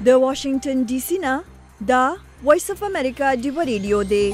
د واشنگټن ډي سي نه دا وایس اف امریکا ډیو ریډیو دی.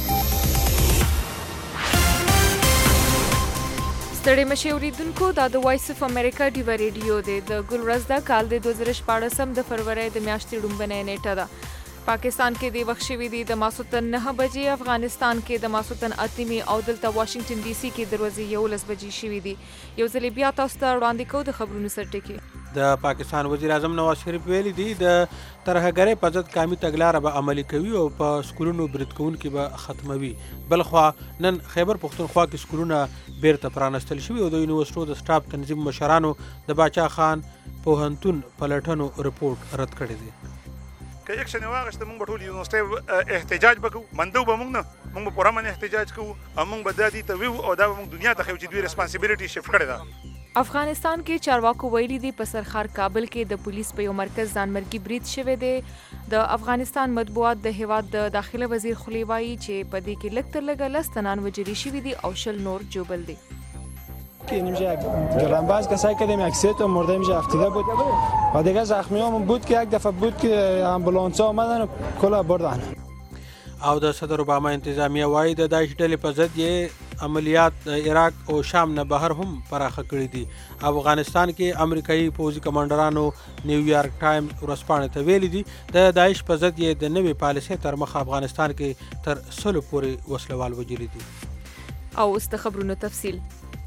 ستړي مشي اوریدونکو دا د وایس اف امریکا ډیو ریډیو دی. د ګل ورځ د کال د 2014 د فروری د میاشتې لومړنۍ نیټه ده. پاکستان کې د وخت شوي دي د ماسوتن 9 بجې، افغانستان کې د ماسوتن 8 او دلته واشنگټن ډي سي کې د ورځې 11 بجې شوي دي. یو ځل بیا تاسو ته وړاندې کوو د خبرونو سرټکي. د پاکستان وزیر اعظم نواز شریف ویلي دي د ترهګرۍ په ضد قامي تګلاره به عملي کوي او په سکولونو برید کوونکي به ختموي. بلخوا نن خیبر پښتونخوا کې سکولونه بیرته پرانستل شوي او د یونیورسټو د سټاف تنظیم مشرانو د باچا خان پوهنتون پلټنو رپورټ رد کړی دی. که اکشن واغشته موږ به ټول یونیورسټي احتجاج وکړو، مندو به موږ نه، موږ به پوره من احتجاج کوو او موږ به دا دي ته ویو او دا به موږ دنیا ته ښیو چې دوی ریسپانسیبیلیټي شفټ کړې ده. افغانستان کې چارواکو ویلي دي په سرخار کابل کې د پولیس په یو مرکز ځانمرګي برید شوی دی. د افغانستان مطبوعات د هیواد د داخله وزیر خلی وایي چې په دې کې لږ تر لږه 10 تنان وژل شوي دي او 10 نور جوبل دي. اینجا گرانباز کسایی که اکثریت مرده اینجا افتاده بود و دیگه زخمیامون بود که یک دفعه بود که آمبولانس‌ها اومدن و کلا بردن. او د صدر اوباما انتظامیه وایي د داعش ډلې په ضد یې عملیات عراق او شام نه بهر هم پراخه کړي دي. افغانستان کې امریکایي پوځي کمانډرانو نیویارک ټایمز ورځپاڼې ته ویلي دي د داعش په ضد یې د نوې پالیسۍ تر مخه افغانستان کې تر 100 پورې وسلوال وژلي دي. او اوس د خبرونو تفصیل.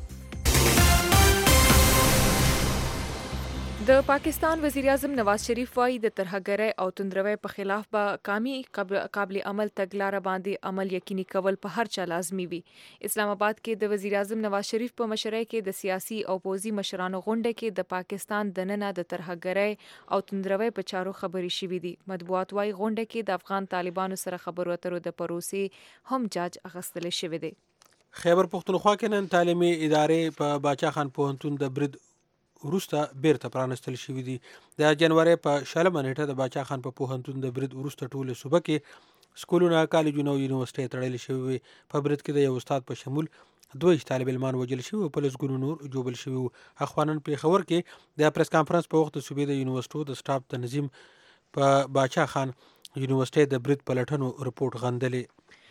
د پاکستان وزیر اعظم نواز شریف وایي د ترهګرۍ او توندروي په خلاف به قامي قابل عمل تګلاره باندې عمل یقیني کول په هر چا لازمي وي. اسلام آباد کې د وزیر اعظم نواز شریف په مشرۍ کې د سیاسي او پوځي مشرانو غونډه کې د پاکستان د ننه د ترهګرۍ او توندروي په چارو خبرې شوې دي. مطبوعات وايي غونډه کې د افغان طالبانو سره خبرو اترو د پروسې هم جاج اخیستل شوې دي. خیبر پښتونخوا کې نن تعلیمي ادارې په باچا خان پوهنتون د برید وروسته بیرته پرانستل شوي دي. د جنوري په 16 نیټه د باچا خان په پوهنتون د برید وروسته ټوله صوبه کې سکولونه، کالجونه او یونیورسټۍ تړلې شوي وي. په برید کې د یو استاد په شمول 2 طالب علمان وژل شوي او په لسګونو نور جوبل شوي وو. اخوانن پېښور کې د پریس کانفرنس په وخت د صوبې د یونیورسټو د سټاف تنظیم په باچا خان یونیورسټۍ د برید پلټنو رپورټ غندلې.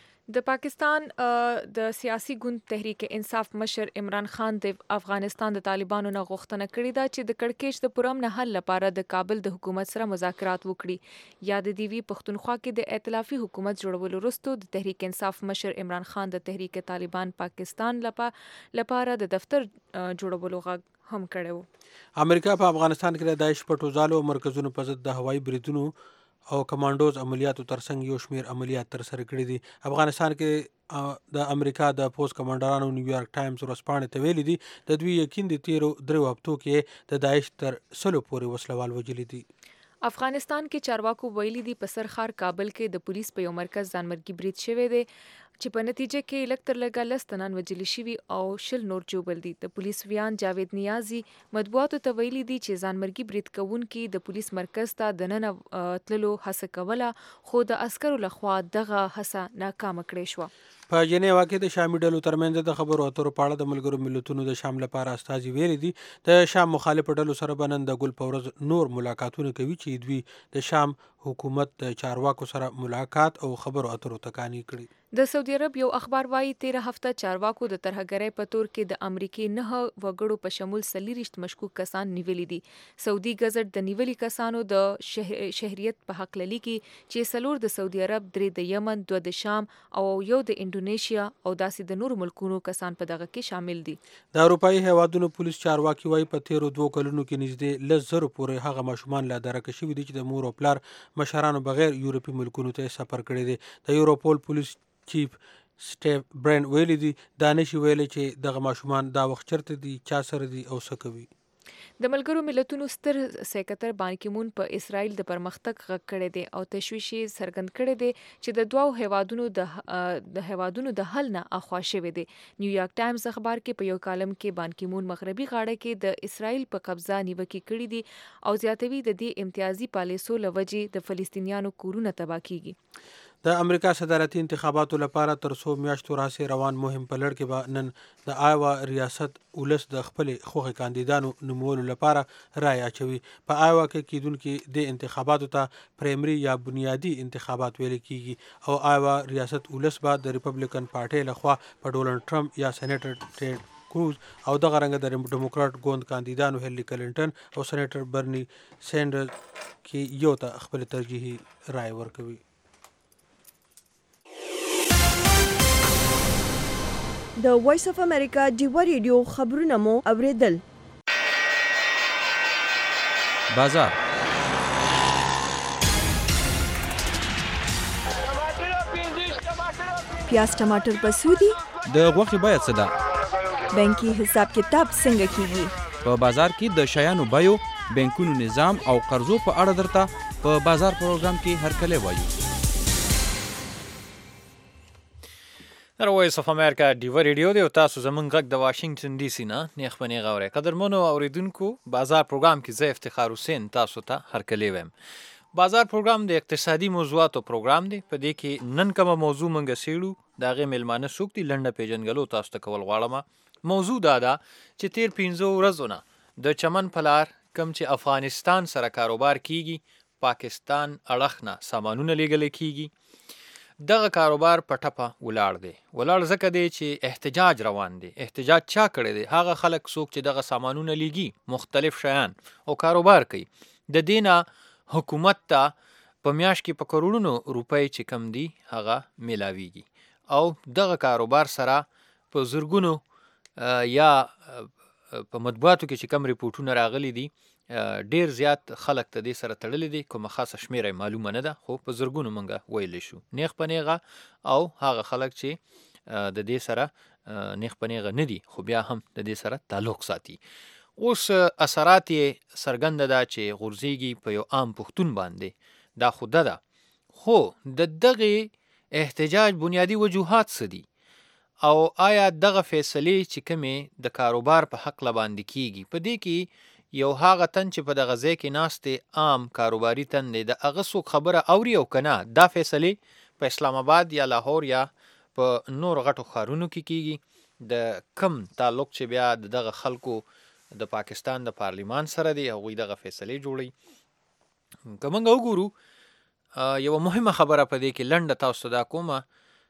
د پاکستان د سیاسي ګوند تحریک انصاف مشر عمران خان د افغانستان د طالبانو نه غوښتنه کړې ده چې د کړکېچ د پرامن حل لپاره د کابل د حکومت سره مذاکرات وکړي. یا د دیوی پښتونخوا کې د ائتلافي حکومت جوړولو وروسته د تحریک انصاف مشر عمران خان د تحریک طالبان پاکستان لپاره د دفتر جوړولو غږ هم کړی و. امریکا په افغانستان کې د داعش پټو ځالو مرکزونو په ضد د هوایي بریدونو او کمانډوز عملیاتو ترڅنګ یو شمیر عملیات ترسره کړي دي. افغانستان کې د امریکا د پوځ کمانډرانو نیویارک ټایمز ورځپاڼې ته ویلي دي د دوی یقین د تیرو 3 هفتو کې د داعش تر 100 پورې وسلوال وژلي دي. افغانستان کې چارواکو ویلي دي په سرخار کابل کې د پولیس په یو مرکز ځانمرګي برید شوی دی چې په نتیجه کې لږ تر لږه 10 تنان وژل شوي او 10 نور جوبل دي. د پولیس ویان جاوید نیازي مطبوعاتو ته ویلي دي چې ځانمرګي برید کوونکي د پولیس مرکز ته د ننه تللو هڅه کوله خو د عسکرو لخوا دغه هڅه ناکامه کړې شوه. په جنیوا کې د شامي ډلو ترمنځ د خبرو اترو په اړه د ملګرو ملتونو د شام لپاره استازي ویلي دي د شام مخالف ډلو سره به نن د ګل په ورځ نور ملاقاتونه کوي چې دوی د شام حکومت د چارواکو سره ملاقات او خبرو اترو تکاني کړي. د سعودي عرب یو اخبار وايي 13 هفته چارواکو د ترهګرۍ په تور کې د امریکای 9 وګړو په شمول 40 مشکوک کسان نیولي دي. سعودي گزټ د نیولي کسانو د شهریت په حق للی کې چې 4 د سعودي عرب، 3 د یمن، 2 د شام او 1 د انډونیشیا او داسې د نورو ملکونو کسان په دغه کې شامل دي. د اروپאי هیوادونو پولیس چارواکي وايي په تیرو 2 کلونو کې نږدې 10,000 پورې هغه ماشومان لا درکه شوي دي چې د مور او پلار مشرانو بغیر یورپی ملکونو ته سفر کړی دي. د یوروپول پولیس چیف سټیف برین ویلي دي دا نشي ویلي چې دغه ماشومان دا وخت چرته دي، چا سره دي او څه کوي. د ملګرو ملتونو ستر سیکرټر بان کی مون په اسرائیل د پرمختګ غږ کړی دی او تشویش څرګند کړی دی چې د دوه هیوادونو د حل نه اخوا شوی دی. نیویارک ټایمز اخبار کې په یو کالم کې بان کی مون مغربي غاړه کې د اسرائیل په قبضه نیوکې کړې دي او زیاتوي د دې امتیازي پالیسو لوجې د فلسطینیانو کورونه تباه کیږي. د امریکا صدارتي انتخاباتو لپاره تر څو میاشتو راهیسې روان مهم په لړ کې به نن د آیوا ریاست ولس د خپلې خوښې کاندیدانو نومولو لپاره رای اچوي. په آیوا کې کیدونکي د انتخاباتو ته پرایمري یا بنیادي انتخابات ویل کیږي او آیوا ریاست ولس به د ریپبلیکن پارټۍ لخوا په ډونالډ ټرمپ یا سېنیټر ټیډ کروز او دغه رنګه د ډیموکراټ ګوند کاندیدانو هیلری کلینټن او سېنیټر برني سینډرز کې یو ته خپل ترجیحي رای ورکوي. د وایس اف امریکا ډیوا ریډیو خبرونه مو اوریدل. بازار پیاز ټماټر په سودی د غوښې بیه څه ده؟ بانکي حساب کتاب څنګه کیږي؟ په بازار کې د شیانو بیو، بانکونو نظام او قرضو په اړه درته په بازار پروګرام کې هرکلی وایو. در وایس اف امریکا ډیوا ریډیو دی او تاسو زمونږ غږ د واشنگټن ډي سي نه نیغ په نیغه اورئ. قدرمنو اوریدونکو، بازار پروګرام کې زه افتخار حسین تاسو ته هرکلی وایم. بازار پروګرام د اقتصادي موضوعاتو پروګرام دی. په دې کې نن کومه موضوع مونږ څیړو د هغې میلمانه څوک دي لنډه پیژنګلو تاسو ته کول غواړم. موضوع دا ده چې تیر 15 ورځو نه د چمن په لار کوم چې افغانستان سره کاروبار کیږي، پاکستان اړخ نه سامانونه لیږل کیږي، دغه کاروبار په ټپه ولاړ دی. ولاړ ځکه دی چې احتجاج روان دی. احتجاج چا کړی دی؟ هغه خلک څوک چې دغه سامانونه لیږي، مختلف شیان او کاروبار کوي. د دې نه حکومت ته په میاشت کې په کروڑونو روپۍ چې کم دي هغه میلاویږي او دغه کاروبار سره په زرګونو یا په مطبوعاتو کې چې کم ریپورټونه راغلي دي ډیر زیات خلک ته دې سره تړلي دي. کومه خاصه شمیره معلومه نه ده، خو په زرګونو مونږه ویلی شو نیغ په نیغه، او هغه خلک چې د دې سره نیغ په نیغه نه دي خو بیا هم د دې سره تعلق ساتي. اوس اثرات یې څرګنده ده چې غورځېږي په یو عام پښتون باندې. دا خو ده، خو د دغې احتجاج بنیادي وجوهات څه دي او آیا دغه فیصلې چې کومې د کاروبار په حق باندې کیږي، په دې کې یو هغه تن چې په دغه ځای کې ناستې عام کاروباري تن دی، د هغه څوک خبره اوري او که نه؟ دا فیصلې په اسلام آباد یا لاهور یا په نور غټو ښارونو کې کیږي. د کم تعلق چې بیا د دغه خلکو د پاکستان د پارلیمان سره دی، هغوی دغه فیصلې جوړوي. که موږ وګورو یوه مهمه خبره په دې کې لنډه تاسو دا کومه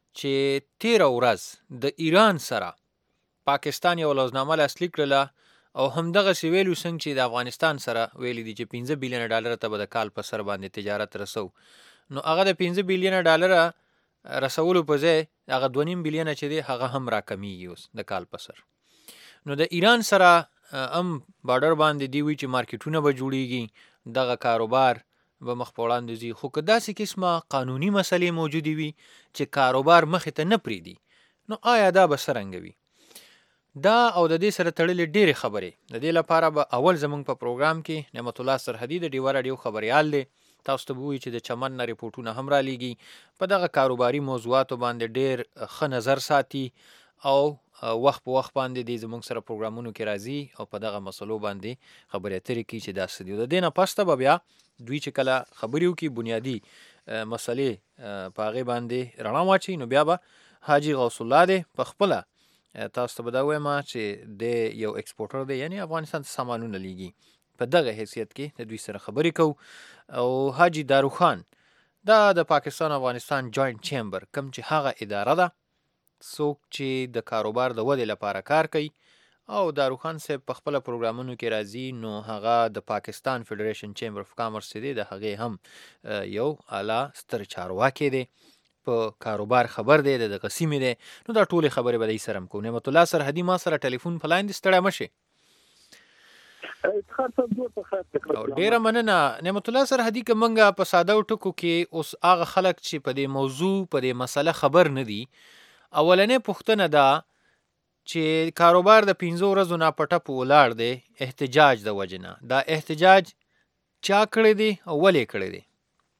چې 13 ورځ د ایران سره پاکستان یو لوزنامه لاسلیک کړله او همدغسې ویلو څنګه چې د افغانستان سره ویلي دي چې 15 بیلیونه ډالر ته به د کال په سر باندې تجارت رسو. نو هغه د 15 بیلیونه ډالر رسولو په ځای هغه 2.5 بیلیونه چې دی هغه هم راکمیږي اوس د کال په سر. نو د ایران سره هم بارډر باندې دی وی چې مارکیټونه به جوړیږي، دغه کاروبار به مخ په وړاندې ځي. خو که داسې قسمه قانوني مسلې موجودې وي چې کاروبار مخې ته نه پرېږدي، نو آیا دا به څرنګه وي؟ دا او د دې سره تړلې ډېرې خبرې. د دې لپاره به اول زموږ په پروګرام کې نعمت الله سرحدي د ډیوا راډیو خبریال دی، تاسو ته به وایي چې د چمن نه ریپورټونه هم رالیږي، په دغه کاروباري موضوعاتو باندې ډېر ښه نظر ساتي او وخت په وخت باندې دی زموږ سره پروګرامونو کې راځي او په دغه مسلو باندې خبرې اترې کوي چې دا څه دي. د دې نه پسته به بیا دوی چې کله خبرې وکړي بنیادي مسلې په هغې باندې رڼا واچوي، نو بیا به حاجي غوث الله دی په خپله تاسو ته به دا وایم چې د یو ایکسپورټر دی، یعنی افغانستان ته سامانونه لیږي، په دغه حیثیت کې د دوی سره خبرې کوو. او حاجي داروخان دا د پاکستان افغانستان جوائنټ چیمبر کوم چې هغه اداره ده څوک چې د کاروبار د ودې لپاره کار کوي، او داروخان صاحب په خپله پروګرامونو کې راځي، نو هغه د پاکستان فیډریشن چیمبر اف کامرس چې دی د هغې هم یو اعلی ستر چارواکی دی، په کاروبار خبر دی، د قسیمې دی. نو دا ټولې خبرې به دی سره هم کوو. نعمت الله سرحدي ما سره ټلیفون په لاین دی، ستړی مه شئ. او ډېره مننه نعمت الله سرحدي. که موږ په ساده ټکو کې اوس هغه خلک چې په دې موضوع په دې مسله خبر نه دي، اولنۍ پوښتنه ده چې کاروبار د 15 ورځو نه په ټپو ولاړ دی احتجاج د وجې نه، دا احتجاج چا کړی دی او ولې کړی دی؟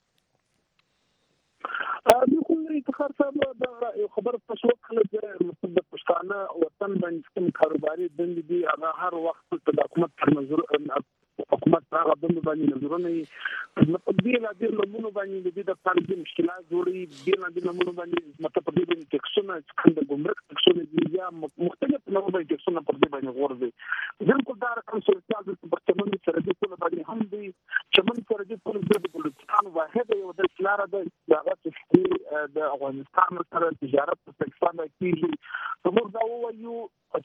افتخار صاحب دا یو خبره تاسو وکړه د پښتانه وطن باندې کوم کاروباري دندې دي هغه هر وخت د حکومت تر نظر حکومت هغه دندې باندې نظرونه مطلب دی لا د لمونو باندې د دې په اړه مشکلات جوړي دی لا د لمونو باندې مطلب د دې ټیکسونه څنګه ګمرک ټیکسونه دي یا مختلف نوع باندې ټیکسونه پر دې باندې غور دي بالکل دا رقم صورتحال د پرچمن سره د ټول باندې هم دي چمن سره د ټول د بلوچستان واحد یو د لار د هغه چې د افغانستان سره تجارت په پاکستان کې موږ دا وایو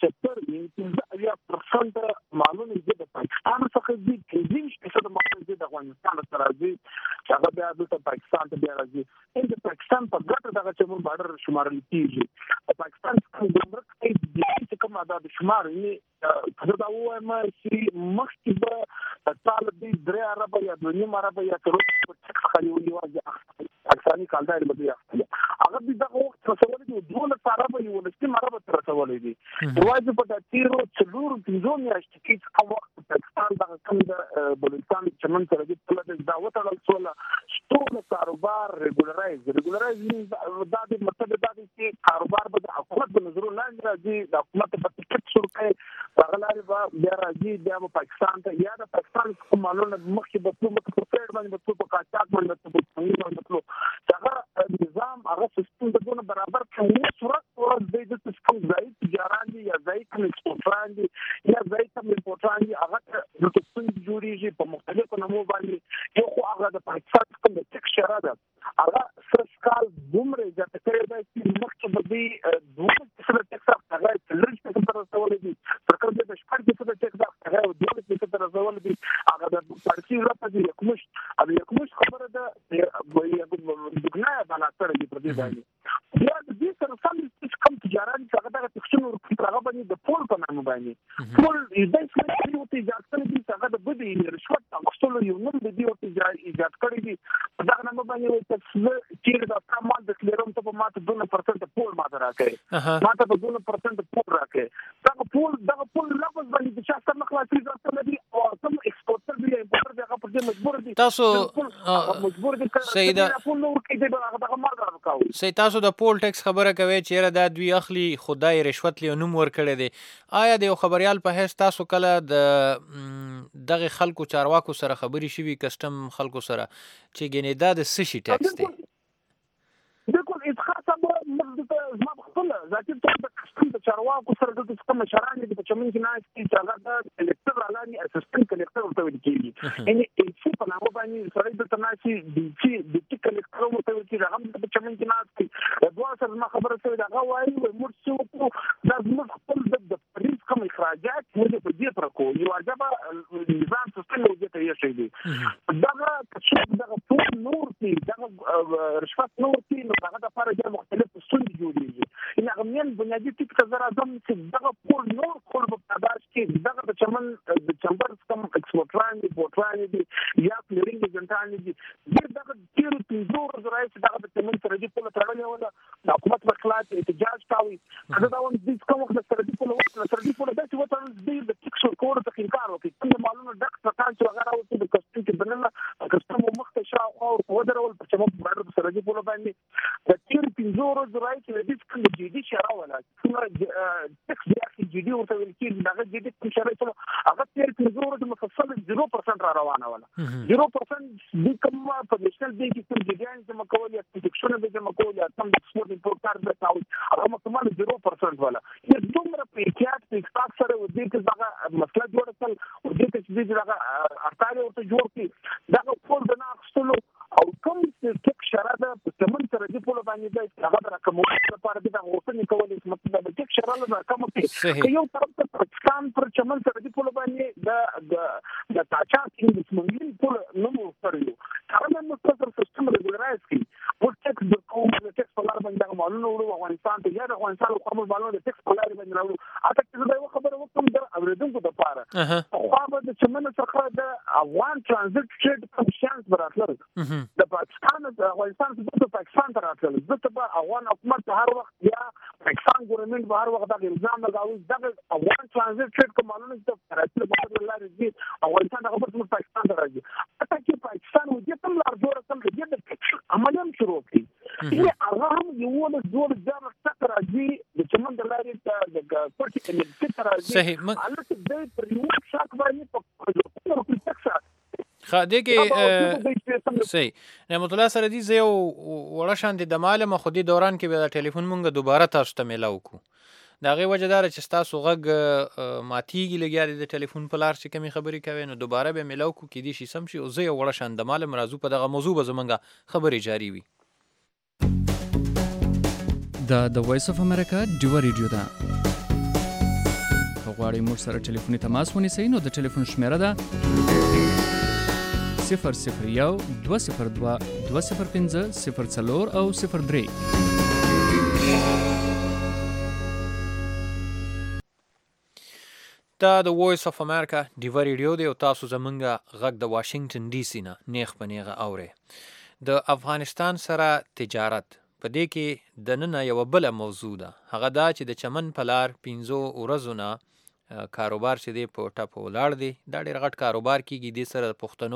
چې 70% معلومه دي د پاکستان څخه دي چې د معلومه د افغانستان سره دي چې هغه بیا د پاکستان ته بیا راځي د پاکستان په ګټه دغه چې موږ بارډر شمارل کیږي پاکستان څخه د مرکز چې کوم عدد شمار نه دا وایم چې مخکې به طالب دي درې عرب یا دنیم عرب یا تر څو خالي وي پاکستاني کالدار به هغه دغه وخت تصور دي دولت عرب یو لسم عرب تر تصور دي واجب په تیرو څلور پنځو میاشتې کې کوم وخت پاکستان دغه کوم د بلوچستان چمن سره د ټول دعوت راځول ټول کاروبار ریګولرایز دا د مطلب دا چې کاروبار به د حکومت په نظر لاندې راځي د حکومت په ټیکټ سره کوي هغه به بیا راځي بیا پاکستان ته یا د پاکستان کوم معلومه مخکې به ټول په پریډ باندې په قاچاق باندې په څنګه هغه نظام هغه سیستم د دونه برابر کوي صورت ورته د سیستم ځای تجارت دي یا ځای کوم ایکسپورټران دي یا ځای کوم امپورټران دي هغه د څنګه جوړیږي په مختلفو نمو باندې یو خو هغه د پاکستان کوم د ټیکس شراده هغه سرسکال دومره ځکه چې مخکې به دی دوه څه ټیکس هغه تلل څه تر څول دي ترکه د شپږ څه ټیکس هغه دوه څه تر څول دي هغه د پارسي راپدي کومش خبره ده دغه بالا تر دې پر دې باندې یا د دې سره سم چې کوم تجارت هغه د تخشن ورکړه باندې د پول په نامه باندې پول دې څه یو تجارت کوي چې هغه د بدی رشوت اخستلو یو نوم د دې او ایجاد کړی دي دا نامه باندې چې د سامان د کلیرم ته په ماته 2% پول ماته راکړي ماته په 2% پول راکړي دا پول لفظ باندې چې تاسو مخلاصي ځکه دي او کوم ایکسپورټر دی امپورټر دی هغه پر دې مجبور دي تاسو مجبور دي سیدا پول نور کې دی هغه مال راکاوي سي تاسو د پول ټیکس خبره کوي چې را د دوی اخلي خدای رشوت لی نوم ورکړي دي آیا د یو خبريال په هیڅ تاسو کله د دغه خلکو چارواکو سره خبري شوي کسٹم خلکو سره چې ګنې دا د سشي ټیکس دی بالکل اتخاصه ما خپل ذاتي د کسٹم د چارواکو سره د کوم شران دي په چمن کې نه چې هغه د الکتر علامي اسسټنټ کلیکټر ورته ویل کیږي یعنی چې په نامه باندې سره د تناسي د چې کلیکټر ورته ویل کیږي هغه په چمن کې نه د دوه سره ما خبره شوی دا غواړي و مرڅو د زموږ خپل د پریز کوم اخراجات موږ په دې پر کو یو عجبه نظام سیستم دې ته یې شي دي دغه ټول نور کې دغه رشوت نور کې هغه د لپاره د مختلفو ستونزې جوړېږي ان هغه من بنیادی ټیک ته زرا زم چې دغه پول نور خپل په تداش کې دغه د چمن د چمبر کوم ایکسپورټران دي پورټران دي یا کلیرینګ ایجنټان دي دغه تیر تیزور زراعي چې دغه د چمن سره دي په تړلې ولا د حکومت په خلاف احتجاج کوي دا د دې کوم وخت سره دي په وخت سره دي په داسې وته د ټیکس کور ته انکار وکړي کوم معلومه دغه څه چې هغه راوځي د کسټم کې بننه کسټم مخته شاو او ودرول په چمن باندې سره دي په باندې د تیر تیزور زراعي چې د دې کوم جدي شرا ولا ټیکس دی جدي ورته ویل کېږي دغه جدي کوم شرا چې هغه تیر تیزور د مفصل 0% را روانه ولا 0% د کوم په نېشنل بانک کې کوم جديان چې مکول یا ټیکسونه به مکول یا کوم ایکسپورټ امپورټ کار به تاوي هغه مکمل 0% ولا یې دومره په احتیاط په اقتصاد سره و دې کې دغه مسله جوړه کړل او دې چې دغه اړتیا ورته جوړ کړي دغه ټول د ناقصلو او کوم ټیک شراده په کوم سره دی په باندې دا هغه راکمول لپاره د غوښتنې کولې مطلب د ټیک شراده راکمو کې یو طرف ته پاکستان پر چمن سره دی په باندې د تاچا کې د سمندري په نوم ورکړو هغه مستقر سیستم ریګولرایز کړي او ټیکس د کوم د ټیکس په لار باندې معلومه وړو افغانستان ته یا د افغانستان کوم معلومه د ټیکس په لار باندې راوړو اته چې دا خبره وکم د اوریدونکو د پاره خو به د چمن څخه د افغان ترانزیت ټریډ کوم شانس براتلل د پاکستان د افغانستان څخه پاکستان ته راتلل ځکه به افغان حکومت هر وخت یا پاکستان ګورنمنت به هر وخت د الزام لګاوي د افغان ترانزیت ټریډ کوم معلومه چې راتلل په لار دي افغانستان هغه په پاکستان ته راځي اته چې پاکستان وځي کوم لار جوړه کوم د عملیات شروع کړي چې هغه هم یو له دوه ځله څخه راځي د چمن د لارې د پټي کې راځي صحیح الله دې پر یو شاک باندې په دغه صحیح نعمت الله سره دي زه وړه شانتي د معلومه خو دې دوران کې به د ټلیفون مونږ دوباره تاسو ته میلاو کو دا غي وجدار چې تاسو غږ ماتيږي لګیا د ټلیفون په لار چې کمی خبرې کوي نو دوباره به میلاو کو کې دي شي سم شي او زه وړه شان د معلوم راځو په دغه موضوع به زمونږ خبرې جاری وي د وایس اف امریکا ډیو ریډیو دا غواړئ موږ سره ټلیفوني تماس ونیسئ نو د ټلیفون شمیره ده 001 202 205 04 او 03 دا د وایس اف امریکا ډیو ریډیو دی او تاسو زمونږ غږ د واشنگټن ډي سي نه نیغ په نیغه اورئ د افغانستان سره تجارت په دې کې د نن یو بل موضوع ده هغه دا چې د چمن پلار 15 ورځو نه کاروبار چې دی په ټاپو ولاړ دی دا ډېر غټ کاروبار کیږي د سره پښتنو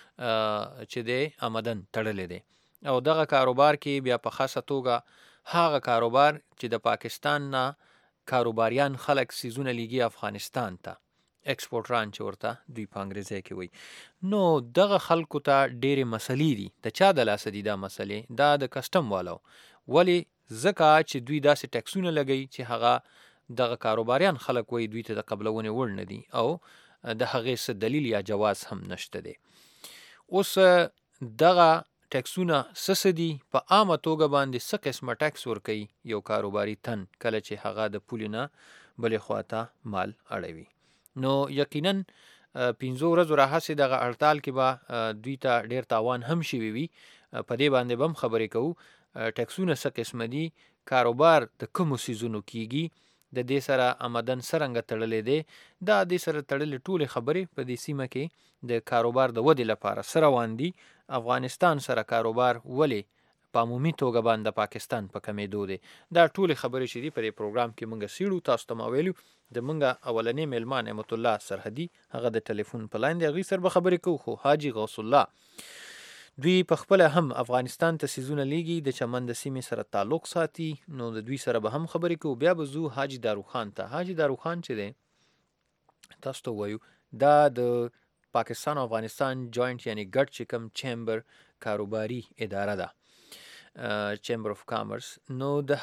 چې دی آمدن تړلې دی او دغه کاروبار کې بیا په خاصه توګه هغه کاروبار چې د پاکستان نه کاروباریان خلک سیزونه لیږي افغانستان ته ایکسپورټران چې ورته دوی په انګریزي کې وایي نو دغه خلکو ته ډېرې مسلې دي د چا د لاسه دي دا مسلې دا د کسټم والو ولې ځکه چې دوی داسې ټیکسونه لګوي چې هغه دغه کاروباریان خلک وایي دوی ته د قبلونې وړ نه دي او د هغې څه دلیل یا جواز هم نشته دی اوس دغه ټیکسونه څه دي په عامه توګه باندې څه قسمه ټیکس ورکوي یو کاروباري تن کله چې هغه د پولې نه بلې خواته مال اړوي نو یقینا 15 ورځې راهسې دغه هړتال کې به دوی ته ډېر تاوان هم شوي وي په دې باندې به هم خبرې کوو ټیکسونه څه قسمه دي کاروبار د کومو څیزونو کیږي د دې سره آمدن څرنګه تړلې دی دا دې سره تړلې ټولې خبرې په دې سیمه کې د کاروبار د ودې لپاره څه روان دي افغانستان سره کاروبار ولې په عمومي توګه باندې پاکستان په کمیدو دی دا ټولې خبرې چې دي په دې پروګرام کې مونږ سیړو تاسو ته ما ویلو د مونږ اولنې میلمان نعمت الله سرحدي هغه د ټلیفون په لاین دی هغې سره به خبرې کوو خو حاجي غوث الله دوی په خپله هم افغانستان ته سیزونه لیږي د چمن د سیمې سره تعلق ساتي نو د دوی سره به هم خبرې کوو بیا به زو حاجي داروخان ته حاجي داروخان چې دی تاسو ته وایو دا د پاکستان او افغانستان جوینټ یعنی ګډ چې کوم چیمبر کاروباري اداره ده چیمبر اف کامرس نو د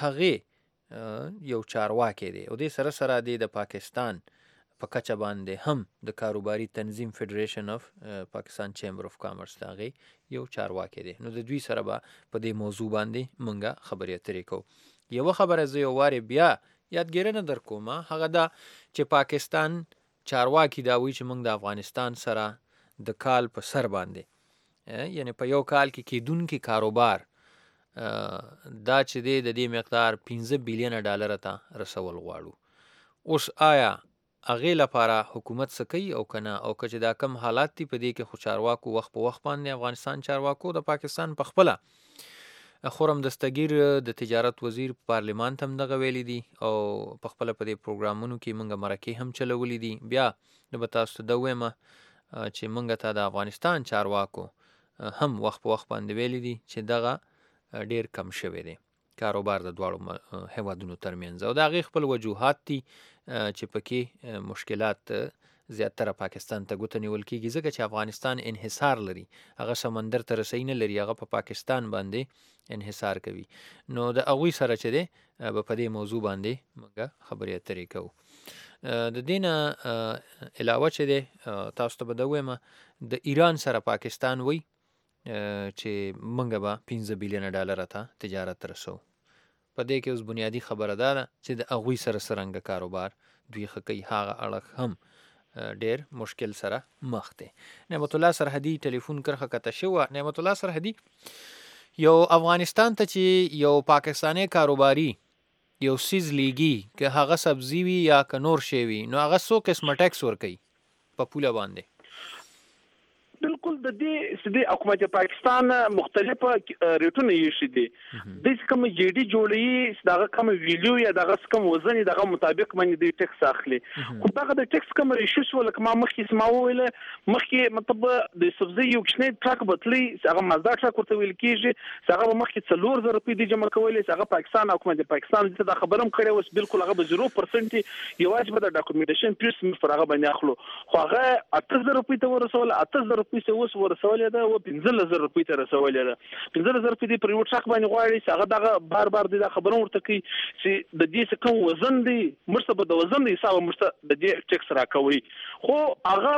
هغې یو چارواکی دی او دې سره سره دی د پاکستان په کچه باندې هم د کاروباري تنظیم فیډریشن اف پاکستان چیمبر اف کامرس د هغې یو چارواکی دی نو د دوی سره به په دې موضوع باندې مونږ خبرې اترې کوو یوه خبره زه یو وارې بیا یادګیرنه در کوم هغه دا چې پاکستان چارواکی دا وایي چې مونږ د افغانستان سره د کال په سر باندې یعنی په یو کال کې کیدونکي کاروبار دا چې دی د دې مقدار 15 بلین ډالر ته رسول غواړو اوس آیا هغې لپاره حکومت څه کوي او که نه او که چې دا کم حالات دي په دې کې خو چارواکو وخت په وخت باندې افغانستان چارواکو د پاکستان په خپله خرم دستګیر د تجارت وزیر پارلیمان ته هم دغه ویلي دي او په خپله په دې پروګرامونو کې مونږ مرکې هم چلولي دي بیا به تاسو ته دا ووایم چې مونږ ته د افغانستان چارواکو هم وخت په وخت باندې ویلي دي چې دغه ډیر کم شوی دی کاروبار د دواړو هیوادونو ترمنځ او د هغې خپل وجوهات دي چې پکې مشکلات زیاتره پاکستان ته ګوته نیول کېږي ځکه چې افغانستان انحصار لري هغه سمندر ته رسۍ نه لري هغه په پاکستان باندې انحصار کوي نو د هغوی سره چې دی به په دې موضوع باندې موږ خبرې اترې کوو د دې نه علاوه چې دی تاسو ته به دا ووایم د ایران سره پاکستان وایي چې مونږ به 15 بلین ډالر ته تجارت رسو په دې کې اوس بنیادی خبره دا ده چې د هغوی سره څرنګه کاروبار دوی ښه کوي هغه اړخ هم ډیر مشکل سره مخ دی نعمت الله سرحدي ټلیفون کرخه کته شوه نعمت الله سرحدي یو افغانستان ته چې یو پاکستانی کاروباري یو سیز لیږي که هغه سبزي وي یا که نور شی وي نو هغه څو قسمه ټیکس ورکوي په پوله باندې بالکل د دې سدي حکومت پاکستان مختلفه ریټونه یې شي دي د کوم جی ډي جوړي دغه کوم ویلیو یا دغه کوم وزن دغه مطابق باندې د ټیکس اخلي خو دغه د ټیکس کوم ریشوس ولکه ما مخکې سماو ویل مخکې مطلب د سبزي یو کښنه ټرک بتلی هغه مزدا ټرک ورته ویل کیږي هغه مخکې 4000 روپۍ د جمع کولې هغه پاکستان حکومت پاکستان د خبرم کړي اوس بالکل هغه به 0% یوازې به د ډاکومېنټیشن پیس پر هغه باندې اخلو خو هغه 8000 روپۍ ته ورسول 8000 روپۍ اوس ورسولې ده او 15000 روپۍ ته رسولې ده 15000 روپۍ پر یو ټرک باندې غواړي چې هغه دغه بار د خبرونه ورته کوي چې د دې څه کوم وزن دی مرسته به د وزن دی حساب مرسته د دې ټیکس راکوي خو هغه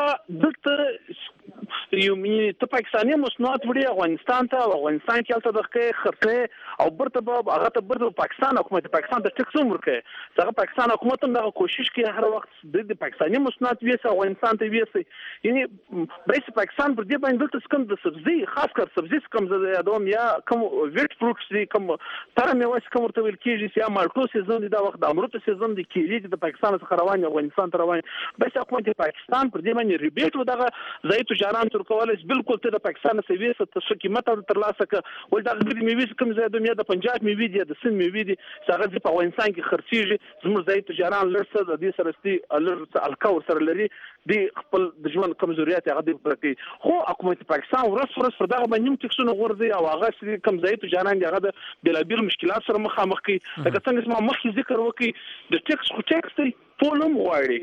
دلته یو ته پاکستاني مصنوعات وړي افغانستان کې البته د خرڅه او برته هغه ته برته پاکستان حکومت پاکستان د ټیکس ورکوي څنګه پاکستان حکومت هم دا کوشش کوي هر وخت د پاکستاني مصنوعات ویسه افغانستان ته ویسه یعنی برېس پاکستان پر دې باندې دلته کوم د سبزی خاص کر سبزی کوم زه یادوم یا کوم ویټ فروټس دي کوم تر مېوه کوم ورته ویل کېږي یا مالټو سیزن دی دا وخت د امرود سیزن دی کېږي د پاکستان څخه روان افغانستان ته روان بس حکومت پاکستان پر دې باندې ریبیټ ودغه ځای تجاران تر کولای بالکل ته د پاکستان سویس ته څه قیمت تر لاسه ک ول دا غوډي میوي کوم ځای د د پنجاب میوي دي د سن میوي دي څنګه په افغانستان کې خرڅيږي زموږ ځای تجاران لرسه د دې سرستي لرسه الکاور سره لري دی خپل د ژوند کمزوریات هغه د پرتی خو حکومت پاکستان ورس پر دغه باندې ټیکسونه غورځي او هغه کم ځای تجاران هغه د بلابل مشکلات سره مخامخ کی لکه څنګه ما مخکې ذکر وکي د ټیکس خو ټیکس دی پولم غواړي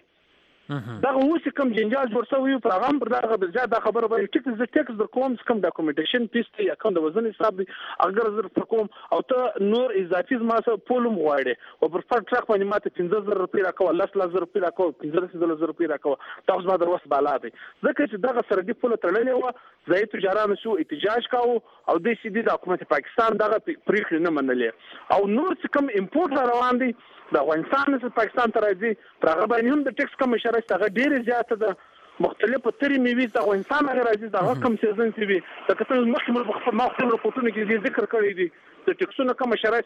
دا اوس کوم جنجال جوړ شوی په هغه پر دغه بزیات د خبره باندې ټیکس د کوم کوم ډاکومنټیشن پیس ته یا کوم د وزن حساب دی اگر زر پر کوم او ته نور اضافي ما سره پولم غواړي او پر فرق ټرک باندې ماته 15000 روپۍ راکو 10000 روپۍ راکو 15000 روپۍ راکو تاسو ما دروس بالا دی ځکه چې دغه سره دی پوله تړلې و ځای تجارانو شو احتجاج کاوه او د سي دي د حکومت پاکستان دغه پریکړه نه منلې او نور کوم امپورټ روان دي د افغانستان څخه پاکستان ته راځي پر هغه باندې هم د ټیکس کوم اشاره څنګه ډېر زیاته ده مختلفو تری میوي د افغانستان هغه راځي دا کوم سیزن سی وي دا کله مخکې ما خپل راپورټونه کې ذکر کړی دي د ټیکسونو کوم اشاره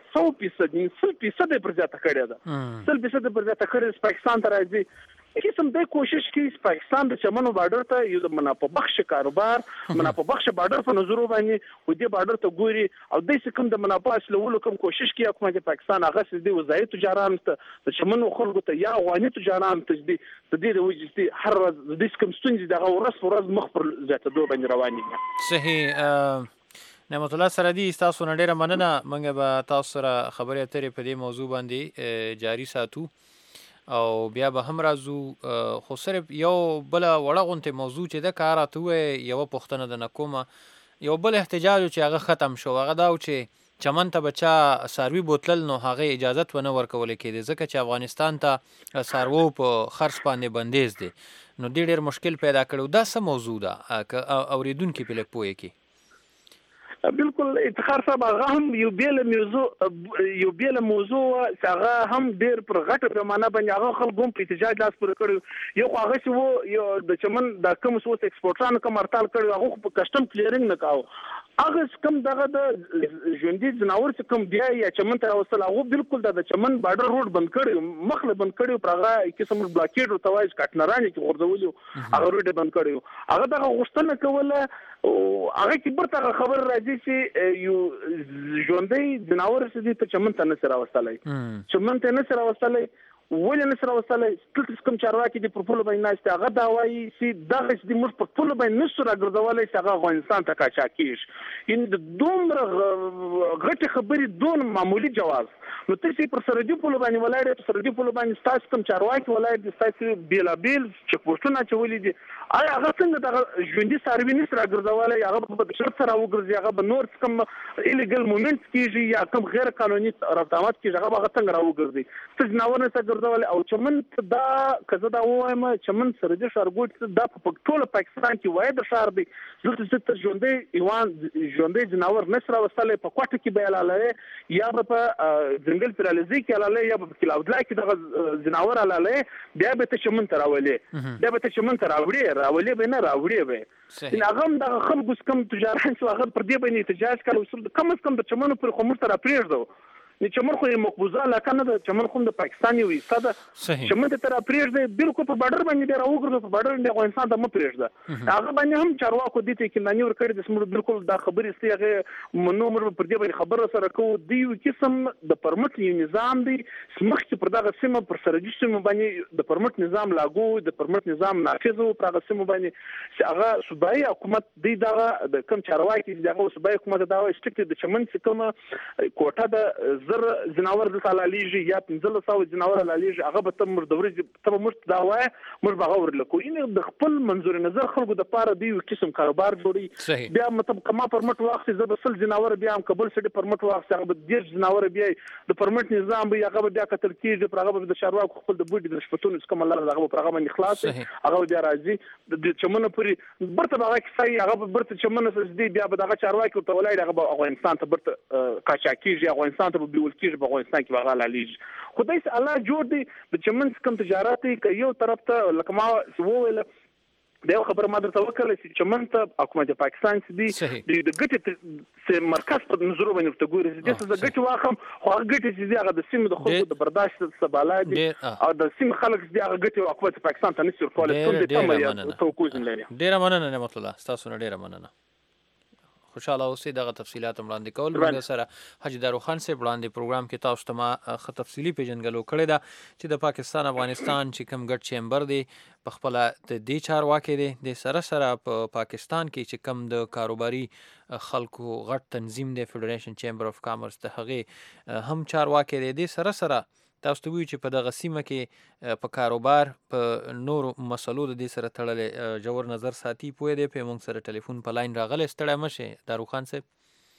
څنګه 100% پر زیاته کړی ده 100% پر زیاته کړی پاکستان ته راځي قسم د کوشش کوي پاکستان د چمنو بارډر ته یو منافع بخش کاروبار منافع بخش بارډر په نظر باندې و دې بارډر ته ګوري او د کوم د منافع اصلولو کوم کوشش کوي حکومت پاکستان هغه سدي وزایت تجاران ته د چمنو خلکو ته یا افغاني تجاران ته دي د دې وجستي هر ورځ د کوم ستونزې دغه ورځ مخ پر زیاتېدو باندې رواني صحیح نعمت الله سردي تاسو نه ډیره مننه موږ به تاسو سره خبرې اترې په دې موضوع باندې جاری ساتو او بیا به هم راځو خو صرف یو بل وړه غونته موضوع چې د کاراته وي یو پښتنه د نکومه یو بل احتجاج چې هغه ختم شو هغه دا چې چمن ته بچا ساروي بوتل نو هغه اجازه ونه ورکول کېده ځکه چې افغانستان ته سارو په خرڅ باندې بندیز دي نو ډېر مشکل پیدا کړو دا څه موضوع ده اوریدونکو په لک پوهه کې بالکل افتخار صاحب هغه هم یو بیل موضوع هغه هم ډیر پر غټه پیمانه باندې هغه خلکو په احتجاج لاس پر کړو یو هغه چې وو یو د چمن د کوم څه ایکسپورټرانو کوم هړتال کړو هغه په کسٹم کلیرینګ نه کاوه هغه کوم دغه د ژوندۍ جناور چې کوم بیا یا چمن ته وصل هغه بالکل د چمن بارډر روډ بند کړو مخله بند کړو پر هغه قسم بلاکیډ او توایز کټنرانی چې ورځولو هغه روډ بند کړو هغه دغه غوښتنه کوله او هغه کې برته خبر راځي چې یو ژوندۍ جناور چې ته چمن ته نه سره وصلای چمن ته نه سره وصلای ولې نه سره وصلای ټول کوم چارواکي د پرپول باندې ناشته هغه دا وایي چې دغه د موږ په ټول باندې نشو راګرځولای چې هغه افغانستان ته کاچا کیږي ان د دومره غټه خبرې دون معمولی جواز نو ته پر سرحدي پول باندې ولاړې پر سرحدي پول باندې تاسو کوم چارواکي ولاړ دي تاسو بیلابل چې پوښتنه چولې دي آیا هغه څنګه د ژوندۍ ساروي نه سره راګرځولای هغه په شرط سره وګرځي هغه به نور کوم ایلیګل مومنټ کیږي یا کوم غیر قانوني رفتارات کیږي هغه څنګه راوګرځي څه جناور نه او چمن دا کزه دا وایم چمن سرحدي ښارګوټ دا په ټول پاکستان کې وای د ښار دی زړه ژوندۍ ایوان ژوندۍ جناور نشره وسله په کوټه کې بیلاله یا په ځنګل پرالزي کې لاله یا په کلاودلا کې د جناور لاله بیا به ته چمن تراولې بیا به ته چمن تراولې به نه راوړې به ان هغه د خلکو کم تجارت شو هغه پر دې باندې احتجاج کړو کم از کم د چمن پر خمر تر پریږدو چې چمن خو مقبوضه علاقه نه ده چمن خو د پاکستان یو حصہ ده چمن ته تر پریږدي بالکل په بارډر باندې ډیر اوګرځو په بارډر د افغانستان ته مپریږده هغه باندې هم چارواکو دي چې نانی ور کړی د سمور بالکل دا خبرې استیغه منومر پر دې باندې خبره سره کو دی قسم د پرمټ یو نظام دی سمخ چې پر دغه سیمه پر سرحدي سیمه باندې د پرمټ نظام لاګو د پرمټ نظام نافذ او پر هغه سیمه باندې هغه صوبایي حکومت دی دغه د کم چارواکي دغه صوبایي حکومت دا وایي چې د چمن څخه کومه کوټه د زر جناور د حلاليږي یا 1500 جناور حلاليږي هغه به تم مردوري ته مشت دا وای مر بغور لکو ان د خپل منظور نظر خلکو د پاره دی قسم کاروبار جوړي بیا مطلب کما پرمټ واخت زر بسل جناور بیا هم قبول سړي پرمټ واخت هغه د 10 جناور بیا د پرمټ نظام به هغه بیا کتل کیږي پر هغه د شارواکو خپل د بوډي د شپتون کوم الله هغه پر هغه باندې خلاص هغه بیا راځي د چمنه پوری برته هغه کیسه هغه برته چمنه سدي بیا به هغه چارواکي ته ولای هغه افغانستان ته برته قاچاقیږي افغانستان ته بیول کیږي په افغانستان کې هغه لالیږي خدای سي الله جوړ دی د چمن کم تجارت کې یو طرف ته لکه ما وویل دا یو خبره ما درته وکړه چې چمن ته حکومت پاکستان سي د ګټې مرکز په نظر باندې ته ګوري چې د ګټې واخم خو هغه ګټې چې هغه د سیمې د خلکو د برداشت سباله دي او د سیمې خلک چې هغه ګټې حکومت پاکستان ته نشي ورکولای ټول د تمه توقع لري. ډیره مننه نعمت الله تاسو نه ډیره مننه. خوشاله اوسئ دغه تفصيلات وړاندې کول موږ سره حاجی دارو خان صاحب وړاندې پروګرام کې تاسو ته ما خ تفصيلي پیژنګلو کړی دا چې د پاکستان افغانستان چې کوم ګډ چیمبر دی په خپل د دې چارواکي دی د سره په پاکستان کې چې کوم د کاروباري خلکو غټ تنظیم دی فدریشن چیمبر اف کامرس ته هغه هم چارواکي دی د سره تاسو ته وی چې په دغه سیمه کې په کاروبار په نور مسلو د دې سره تړلې جوړ نظر ساتي پوهه دی په موږ سره ټلیفون په لاین راغلی ستړی مشه دارو خان صاحب.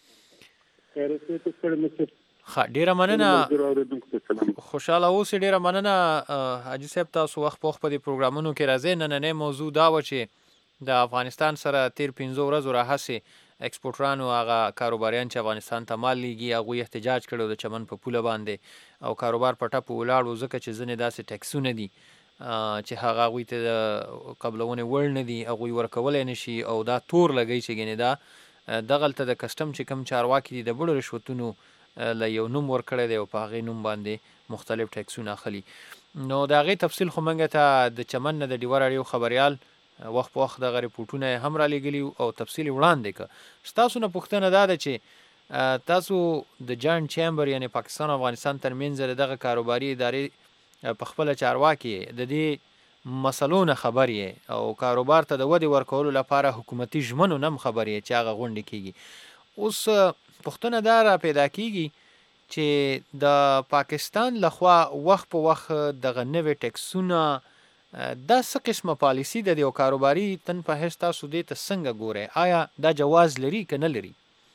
ډیره مننه خوشاله اوسئ ډیره مننه حاجی صاحب تاسو وخت په دې پروګرامونو کې راځي نن موضوع دا و چې د افغانستان سره تیر 15 ورځې راهسي ایکسپورټرانو هغه کاروباریان چې افغانستان ته مال لیږي هغه احتجاج کړو د چمن په پوله باندې او کاروبار په ټاپو ولاړ ځکه چې ځنې داسې ټیکسونه دي چې هغه غوي ته قبلونه ول نه دي هغه ورکول نه شي او دا تور لګی چې ګنې دا دغلته د کسٹم چې کم چارواکي دي د بډو رشوتونو ل یو نوم ور کړی دی او په هغه نوم باندې مختلف ټیکسونه اخلي. نو دا غي تفصیل خو منګه ته د چمن د ډیور اړیو خبريال وخت په وخت د ریپورتونه هم را لګلی او تفصیلی وړاندې ک تاسو نه پوښتنه ده چې تاسو د جاینټ چیمبر یعنی پاکستان او افغانستان ترمنځ دغه کاروباري ادارې په خپل چارواکي د دې مسلونه خبرې او کاروبار ته د ودی ورکولو لپاره حکومتي ژمنو نم خبرې چې هغه غونډه کیږي. اوس پوښتنه دا را پیدا کیږي چې د پاکستان لخوا وخت په وخت دغه نوې ټیکسونه دا څه قسمه پالیسی د یو کاروباري تن په هیڅ تاسو دې ته څنګه ګورئ آیا دا جواز لري که نه لري؟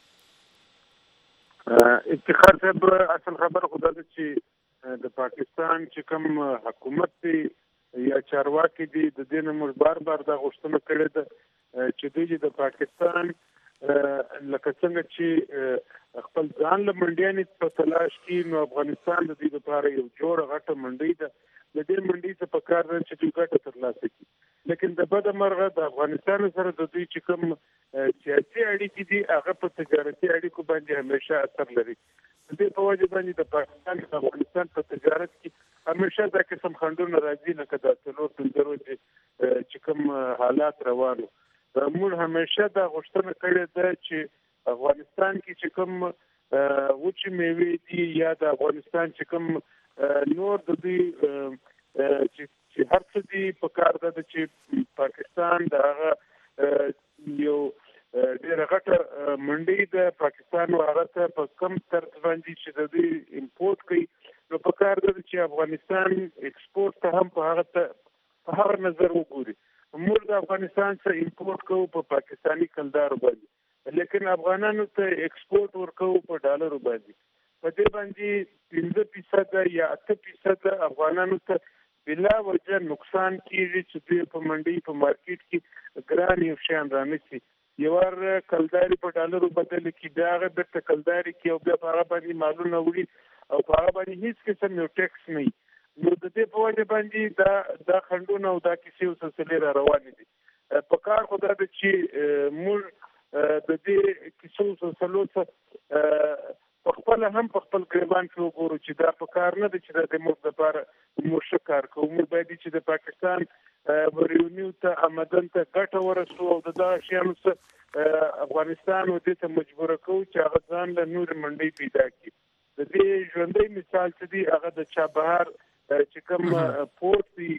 افتخار صاحب اصل خبر خدا ده چې د پاکستان چې کوم حکومت دی یا چارواکي دي د دې نه موږ بار بار دا غوښتنه کړې ده چې دوی د پاکستان لکه څنګه چې خپل ځان له منډیانې په تلاش کې نو افغانستان د دې لپاره یو جوړ غټه منډي ده د دې منډي څخه په کار ده چې دوی ګټه ترلاسه کړي لیکن د بده مرغه د افغانستان سره د دوی چې کوم سیاسي اړیکې دي هغه په تجارتي اړیکو باندې همیشه اثر لري. د دې په وجه باندې د پاکستان او افغانستان په تجارت کې همیشه دا قسم خنډونه راځي لکه د څلور پنځه چې کوم حالات روانو. موږ همیشه دا غوښتنه کړې ده چې افغانستان کې چې کوم وچې میوې دي یا د افغانستان چې کوم نور د دې چې هر څه دي په کار ده چې پاکستان د هغه یو ډېر غټه منډي د پاکستان او هغه ته په کم طرز باندې چې د دې امپورټ کوي نو په کار ده چې افغانستان ایکسپورټ ته هم په هغه نظر وګوري. موږ د افغانستان څخه امپورټ کوو په پاکستانی کلدارو باندې لیکن افغانانو ته ایکسپورټ ورکوو په ډالرو باندې. په دې باندې 15% یا 8% افغانانو ته بلا وجه نقصان کیږي چې دوی په منډي په مارکیټ کې ګران یو شان رانیسي. یو ور کلداري په ډالرو بدل کې بیا هغه د کلداري کې او بیا هغه باندې مالونه وړي او هغه باندې هیڅ قسم یو ټیکس نه. نو د دې په وجه باندې دا خندونه او دا کیسې او سلسله را روانې دي. په کار خو دا چې موږ د دې کیسو سلسلو څخه خپل هم په خپل ګربان کې وګورو چې دا په کار نه دي چې د موږ لپاره موږ کار کوو. موږ باید چې د پاکستان ریونیو ته آمدن ته ګټه ورسو او د دغه شیانو څخه افغانستان و دې ته مجبور کوو چې هغه ځان له نور منډي پیدا کړي. د دې ژوندۍ مثال چې دی هغه د چابهار چې کوم پورت دی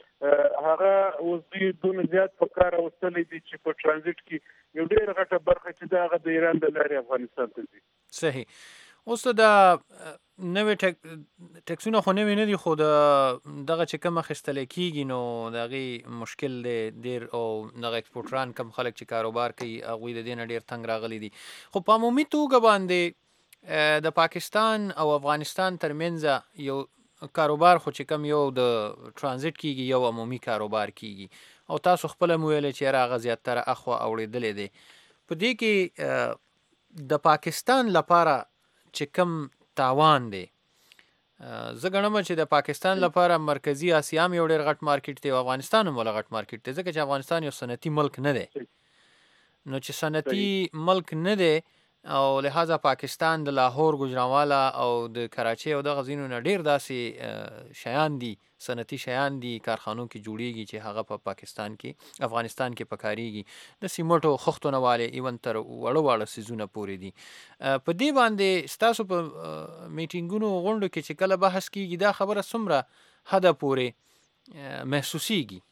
هغه اوس دوی دونه زیات په کار اوستلې دي چې په ترانزیت کې یو ډېر غټه برخه چې دا هغه د ایران د لارې افغانستان ته ځي. صحیح. اوس د نوې ټیکسونه خو نوې نه دي، خو دغه چې کوم اخیستل کېږي نو د هغې مشکل دی ډېر، او دغه ایکسپورټران کم خلک چې کاروبار کوي هغوی د دې نه ډېر تنګ راغلي دي. خو په عمومي توګه باندې د پاکستان او افغانستان ترمنځ یو کاروبار خو چې کوم یو د ټرانزیټ کېږي، یو عمومي کاروبار کېږي، او تاسو خپله مو ویلی چې یاره هغه زیاتره اخوا اوړېدلی دی. په دې کې د پاکستان لپاره چې کوم تاوان دی، زه ګڼم چې د پاکستان لپاره مرکزي اسیا هم یو ډېر غټ مارکیټ دی او افغانستان هم ولا غټ مارکیټ دی، ځکه چې افغانستان یو صنعتي ملک نه دی. نو چې صنعتي ملک نه دی او لہذا پاکستان د لاهور، ګوجرانوالا او د کراچۍ او دغه ځینو نه ډېر داسې شیان دي، صنعتي شیان دي کارخانو کې جوړیږي چې هغه په پاکستان کې، افغانستان کې پکارېږي، د سیمټو خښتو نه والې ایون تر وړه واړه څیزونه پورې دي. په دې باندې ستاسو په میټینګونو غونډو کې چې کله بحث کېږي دا خبره څومره حده پورې محسوسیږي؟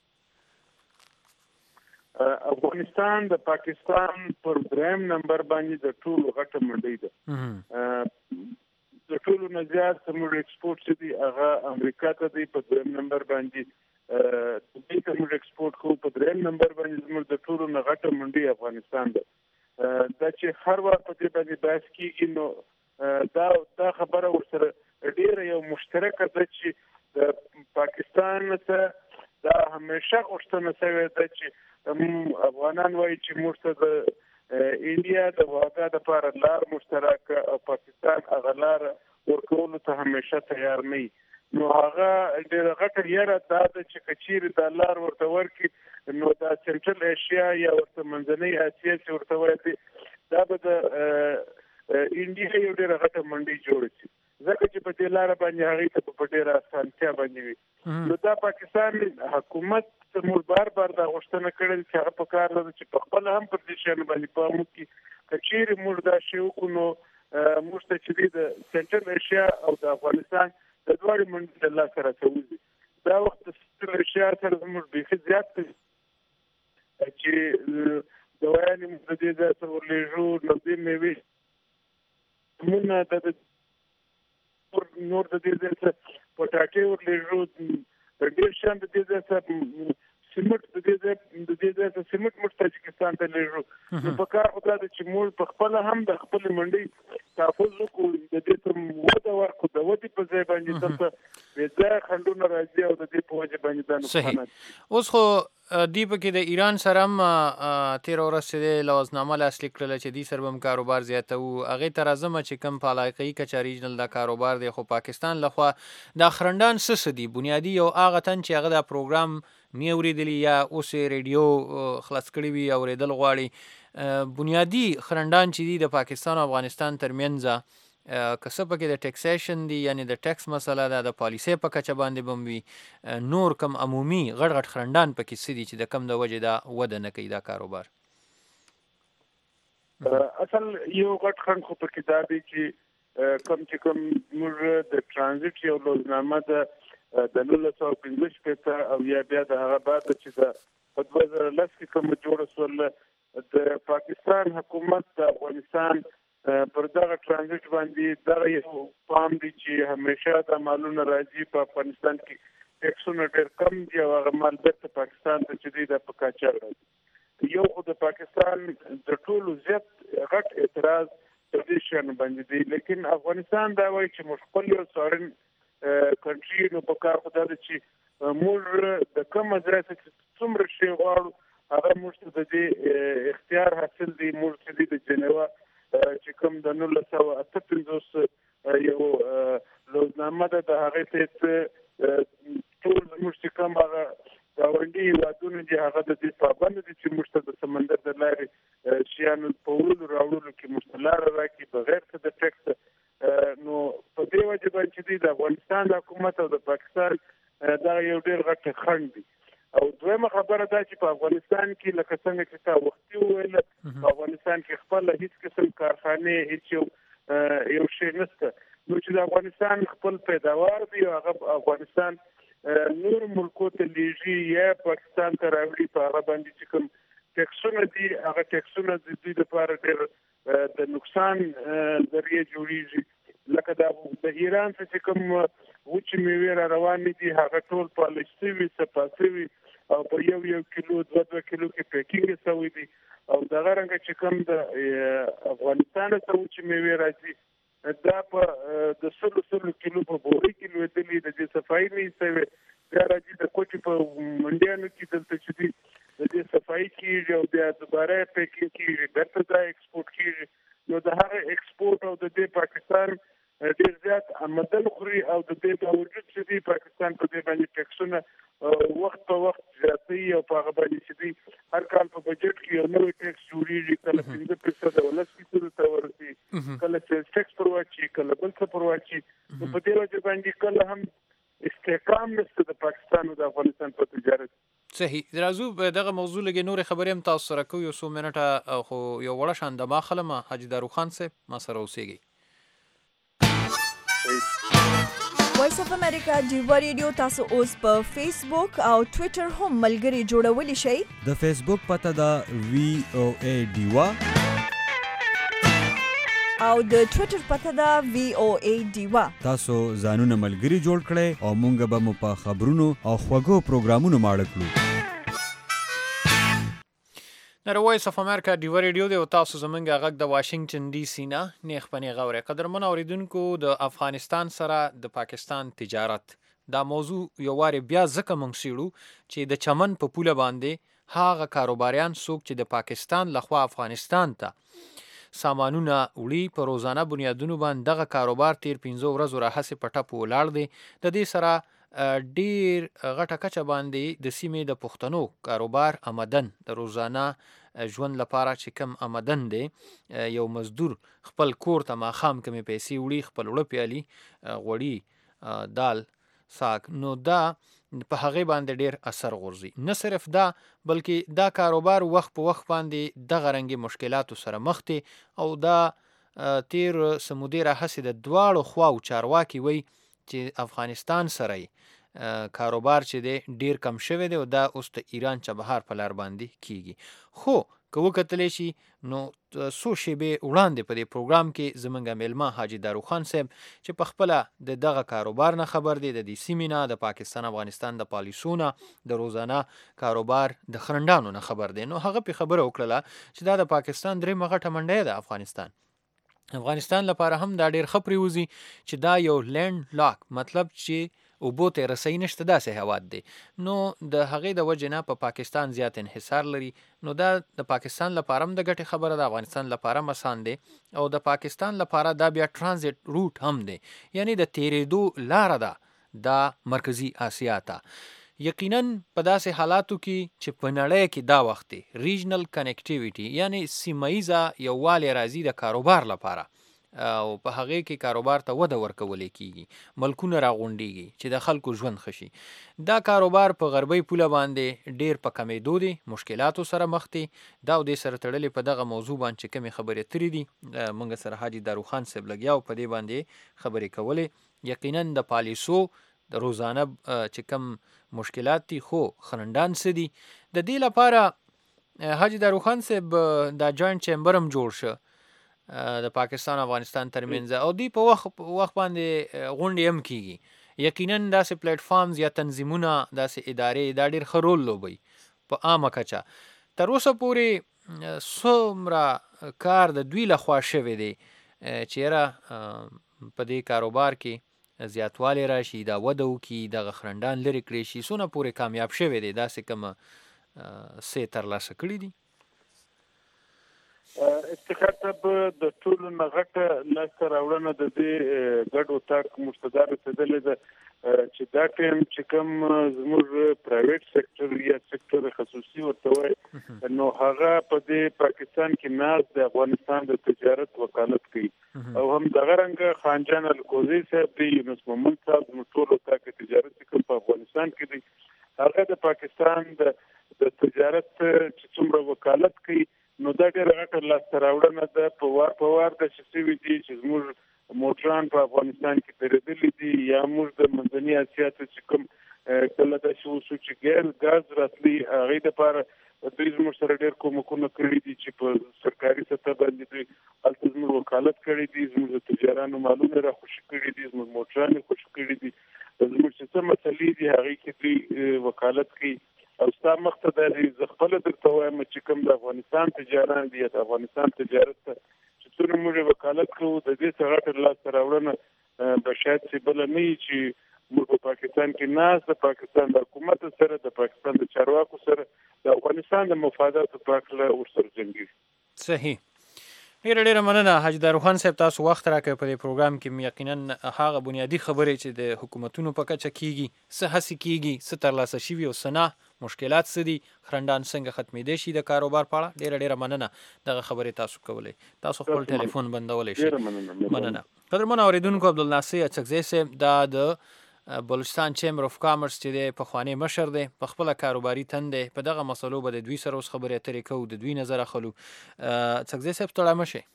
افغانستان د پاکستان پر 3 نمبر باندې د ټولو غټه منډۍ ده. د ټولو نه زیات زموږ ایکسپورټ چې دی هغه امریکا ته دی په 2 نمبر باندې. دې ته موږ ایکسپورټ کوو په 3 نمبر باندې زموږ د ټولو نه غټه منډۍ افغانستان ده. دا چې هر وخت په دې باندې بحث کېږي نو دا خبره ورسره ډېره یو مشترکه ده چې د پاکستان ته دا همیشه غوښتنه شوې ده چې افغانان وایي چې موږ ته د انډیا د واګه دپاره لار مشترکه او پاکستان هغه لار ورکولو ته همیشه تیار نه وي. نو هغه ډېره غټه یره دا ده چې که چیرې دا لار ورته ورکړي نو دا سنټرل ایشیا یا ورته منځنۍ اسیا چې ورته وایي دا به د انډیا یو ډېره غټه منډۍ جوړه شي، ځکه چې په دې لاره باندې هغې ته په ډېره اسانتیا باندې وي. نو دا پاکستان حکومت موږ بار دا غوښتنه کړې چې هغه په کار لري چې په خپله هم پر دې شیانو باندې پام وکړي. که چیرې موږ دا شی وکړو نو موږ ته چې د سنټرل ایشیا او د افغانستان د دواړو منډې له لاسه راته. دا وخت د سنټرل ایشیا سره زموږ بیخي زیات دی چې دوایانې موږ د دې ځای ته ورلېږو، نغدې مېوې مونږ د نور د دې ځای ته پټاټې ورلېږو، ډېر شیان د دې ځای ته سیمټ د دې ځای ته سیمټ موږ تاجکستان ته لېږو. نو په کار خو دا ده چې موږ په خپله هم د خپلې منډۍ تحفظ وکړو، د دې ته وده ورکړو، د ودې په ځای باندې دلته بې ځایه خنډونه راځي او د دې په وجه باندې دا نقصانات. اوس خو دی پکې د ایران سره هم تېره ورځ چې دی لوازنامه لاسلیک کړله چې دوی سره به هم کاروبار زیاتوو. هغې ته راځمه چې کوم په علاقایي کچه ریجنل دا کاروبار دی، خو پاکستان لخوا دا خرندان څه دي بنیادي یو هغه تن چې هغه دا پروګرام نه اورېدلي یا اوس یې ریډیو خلاص کړي وي اورېدل غواړي، بنیادي خرندان چې دي د پاکستان او افغانستان ترمنځ که څه پکې د ټیکسیشن دي، یعنی د ټیکس مسله ده، د پالیسۍ په کچه باندې به هم وي، نور کم عمومي غټ غټ خرندان پکې څه دي چې د کم د وجې دا وده نه کوي دا کاروبار؟ اصل یو غټ خنډ خو پکې دا دی چې کوم موږ د ټرانزیټ یو لوزنامه ده د 1915 او یا بیا د هغه بعد چې په 2010 کې کوم جوړه شول، د پاکستان حکومت د افغانستان پر دغه ټرانزیټ باندې دا یو پام دی چې همیشه د مالونو راځي په افغانستان کې ټیکسونه ډېر کم دي او هغه مال بیرته پاکستان ته چې دی د په قاچاق راځي. یو خو د پاکستان د ټولو زیات غټ اعتراض په دې شیانو باندې دی، لیکن افغانستان دا وایي چې موږ خپل یو سارن کنټري نو په کار خو دا ده چې موږ د کومه ځای څخه څومره شی غواړو هغه موږ ته د دې اختیار حاصل دی. موږ چې دی د جنیوا چې کوم د 1958 یو لوزنامه ده د هغې ته ټول زموږ چې کوم هغه ګاونډي هېوادونه دي هغه د دې پابند دي چې موږ ته د سمندر د لارې شیانو په وړلو راوړلو کې موږ ته لاره راکړي بغیر څه د ټیکس. نو په دې وجه باندې چې دی د افغانستان د حکومت او د پاکستان دا یو ډېر غټ خنډ دی. او دویمه خبره دا چې په افغانستان کې لکه څنګه چې تا وختي وویل په افغانستان کې خپل هیڅ قسم کارخانې هیڅ یو شی نشته. نو چې د افغانستان خپل پیداوار دی هغه افغانستان نور ملکو ته لیږي یا پاکستان ته راوړي، په هغه باندې چې کوم ټیکسونه دي هغه ټیکسونه د دوی لپاره ډېر د نقصان ذریعه جوړیږي. لکه د ایران څخه کوم وچې میوې را روانې دي هغه ټول پالش شوي صفا شوي او په یو کیلو 2 کیلو کې پیکینګ شوی دي او دغه رنګه چې کوم د افغانستان څخه وچې میوې راځي دا په د 100 کیلو په بوري کې لوېدلې د دې صفایي نه شوی دا راځي د کوټې په منډیانو کې دلته چې دي د دې صفایي کېږي او بیا دوباره پیکینګ کېږي بیرته دا ایکسپورټ کېږي نو د هغه ایکسپورټ او د دې پاکستان ډېر زیات آمدن خوري او د دې باوجود چې دی پاکستان په دې باندې ټیکسونه وخت په وخت زیاتوي او په هغه باندې چې دی هر کال په بجټ کې یو نوی ټیکس جوړېږي کله 5% او 10% ته ورسي کله چې ټیکس پر واچي کله بل څه پر واچي په دې وجه باندې کله هم استحکام نشته د پاکستان او د افغانستان په تجارت. صحیح درازو دغه موضوع لګي نور خبرې هم تاسو سره کوو یو څو منټه خو یو وړه شان د ماخلمه حاجی داروخان صاحب ما سره اوسېږي. وایس اف امریکا ډیوا ریډیو تاسو اوس په فیسبوک او ټوئیټر هم ملګري جوړولی شئ. د فیسبوک پته دا VOA ډیوا او د ټوئیټر پته دا VOA ډیوا. تاسو ځانونه ملګري جوړ کړئ او مونږ به مو په خبرونو او خوږو پروګرامونو ماړه کړو. د وایس اف امریکا ډیوا ریډیو دی او تاسو زمونږ غږ د واشنگټن ډي سي نه نیخ پنې غوړې قدرمن اوریدونکو د افغانستان سره د پاکستان تجارت دا موضوع یو واره بیا ځکه مونږ شیړو چې د چمن په پوله باندې هغه کاروباریان څوک چې د پاکستان لخوا افغانستان ته سامانونه وړي په روزانه بنیادونو باندې دغه کاروبار تیر 15 ورځې راهسې په ټپو ولاړ دی. د دې سره ډیر غټه کچه باندې د سیمې د پښتنو کاروبار آمدن د روزانه ژوند لپاره چې کم آمدن دی یو مزدور خپل کور ته ماخام کمې پیسې وړي خپل وړه پیالي غوړي دال ساک نو دا په هغه باندې ډیر اثر غورځي. نه صرف دا بلکې دا کاروبار وخت په وخت باندې دغه رنګي مشکلاتو سره مخ دي او دا تیر سمودي راهسې د دواړو خواو چارواکي وي چې افغانستان سره کاروبار چې دی ډیر کم شوی دی او دا اوس د ایران چابهار په لار باندې کیږي. خو که وکتلی شي نو څو شیبې وړاندې په دې پروګرام کې زمونږ میلمه حاجی داروخان صاحب چې په خپله د دغه کاروبار نه خبر دی د دې سیمې نه د پاکستان افغانستان د پالیسونه د روزانه کاروبار د خرندانو نه خبر دی نو هغه په خبره وکړله چې دا د پاکستان درېیمه غټه منډی ده افغانستان لپاره هم دا ډیر خبري وزي چې دا یو لینډ لاک مطلب چې اوبو ته رسۍ نشته داسې هواد دی نو د هغې د وجې نه په پاکستان زیات انحصار لري نو دا د پاکستان لپاره هم د ګټې خبره ده افغانستان لپاره هم آسان دی او د پاکستان لپاره دا بیا ټرانزیټ روټ هم دی یعنی د تیرېدو لاره ده د مرکزی آسیا ته. یقینا په داسې حالاتو کې چې په نړۍ کې دا وخت دی ریجنل کنیکټیویټي یعنی سیمایزه یووالی راځي د کاروبار لپاره او په هغه کې کاروبار ته وده ورکول کیږي ملکونه راغونډيږي چې د خلکو ژوند خشي. دا کاروبار په غربي پوله باندې ډیر په کمیدو دي مشکلاتو سره مخ دي دا د سره تړلې په دغه موضوع باندې چې کومې خبرې ترې دي مونږ سره حاجی داروخان صاحب لګیاو په دې باندې خبرې کولې. یقینا د پالیسو د روزانه چې کوم مشکلات دي خو خرندان څه دي د دې لپاره حاجی داروخان صاحب دا جوائنټ چیمبر هم جوړ شه د پاکستان افغانستان ترمنځ او دی په وخت باندې غونډې هم کیږي. یقینا داسې پلیټ فارمز یا تنظیمونه داسې ادارې دا ډېر ښه رول لوبوي په عامه کچه. تر اوسه پورې څومره کار د دوی لخوا شوی دی چې یاره په دې کاروبار کې زیاتوالی راشي دا وده وکړي دغه خرندان لرې کړی شي څونه پورې کامیاب شوی دی داسې کومه څه ترلاسه کړي دي؟ افتخار صاحب د ټولو نه غټه لاسته راوړنه د دې ګډ اتاق مستدار رسېدلې ده چې دا ټایم چې کوم زموږ پرایویټ سیکټر یا سیکټر خصوصي ورته وایي نو هغه په دې پاکستان کې ناز د افغانستان د تجارت وکالت کوي او هم دغه رنګه خانجان الکوزي صاحب دی یونس محمد صاحب زموږ ټول اتاق تجارت کوم په افغانستان کې دی هغه د پاکستان د تجارت چې څومره وکالت کوي نو دا ډېر غټه لاسته راوړنه ده په وار د شوي دي چې زموږ موټران په افغانستان کې تېرېدلي دي یا موږ د منځني اسیا ته چې کوم کله د شو چې ګیل غاز راتلی هغه د لپاره دوی زموږ سره ډېر کومکونه کړي دي چې په سرکاري سطح باندې دوی هلته زموږ وکالت کړی دي، زموږ د تجارانو مالونه را خوشي کړي دي، زموږ موټرانې خوشي کړي دي، زموږ چې څه مسلې دي هغې کې دوی وکالت کوي. او ستا مخته دا دی زه خپله درته وایم چې کوم د افغانستان تجاران دي یا د افغانستان تجارت ته چې څومره موږ وکالت کوو د دې څه غټه لاسته راوړنه به شاید چې بله نه وي چې موږ په پاکستان کې ناست د پاکستان د حکومت سره د پاکستان د چارواکو سره د افغانستان د مفاداتو په هکله ورسره جنګېږي. صحیح. ډېره مننه حاج داروخان صاحب، تاسو وخت راکړی په دې پروګرام کې. یقینا هغه بنیادي خبرې چې د حکومتونو په کچه کیږي، څه هڅې کیږي، څه ترلاسه شوي او څه نه، مشکلات څه دي، خرندان څنګه ختمېدی شي د کاروبار په اړه. ډېره مننه دغه خبرې تاسو کولی. تاسو خپل ټلیفون بندولی شئ. مننه. قدرمنو اورېدونکو، عبدالناصر اڅکزی صاحب دا د بلوچستان چیمبر اف کامرس چې دی پخوانی مشر دی، په خپله کاروباري تن دی. په دغه مسلو به د دوی سره اوس خبرې اترې کوو، د دوی نظر اخلو. اڅکزی صاحب ستړی مه شئ.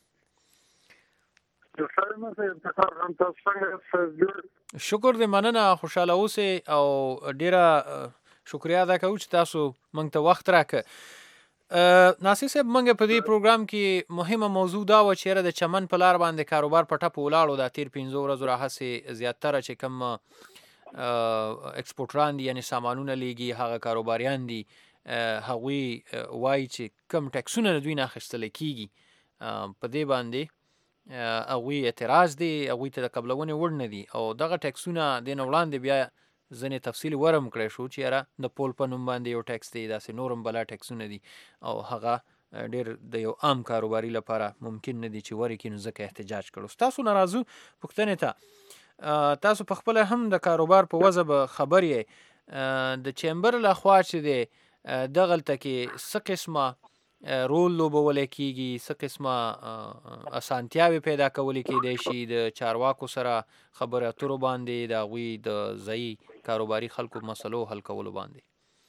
شکر دې، مننه، خوشحاله اوسئ او ډېره شکریا ادا کوو چې تاسو موږ ته وخت راکړه. ناصر صاحب، موږ په دې پروګرام کې مهمه موضوع دا وه چې د چمن په لار باندې کاروبار په ټپو ولاړو. دا تیر 15 ورځو راهسې زیاتره چې کوم ایکسپورټران دي، یعنی سامانونه لیږي، هغه کاروباریان دي، هغوی وایي چې کم ټکسونه د دوی نه اخیستلی کېږي په دې باندې هغوی اعتراض دی، هغوی ته د قبلونې وړ نه دي. او دغه ټکسونه دې نه وړاندې بیا ځینې تفصیل ورم کړی شو چې یاره د پول په نوم باندې یو ټکس دی، داسې نور هم بلا ټکسونه دي او هغه ډېر د یو عام کاروباري لپاره ممکن نه دي چې ورکړي، نو ځکه احتجاج کړو. ستاسو نه راځو پوښتنې ته. تاسو په خپله هم د کاروبار په وضع به خبر یې. د چیمبر لخوا چې دی دغلته کې څه قسمه رول لوبولی کېږي، څه قسمه اسانتیاوې پیدا کولی کېدی شي د چارواکو سره خبرې اترو باندې، د هغوی د ځایي کاروباري خلکو مسلو حل کولو باندې؟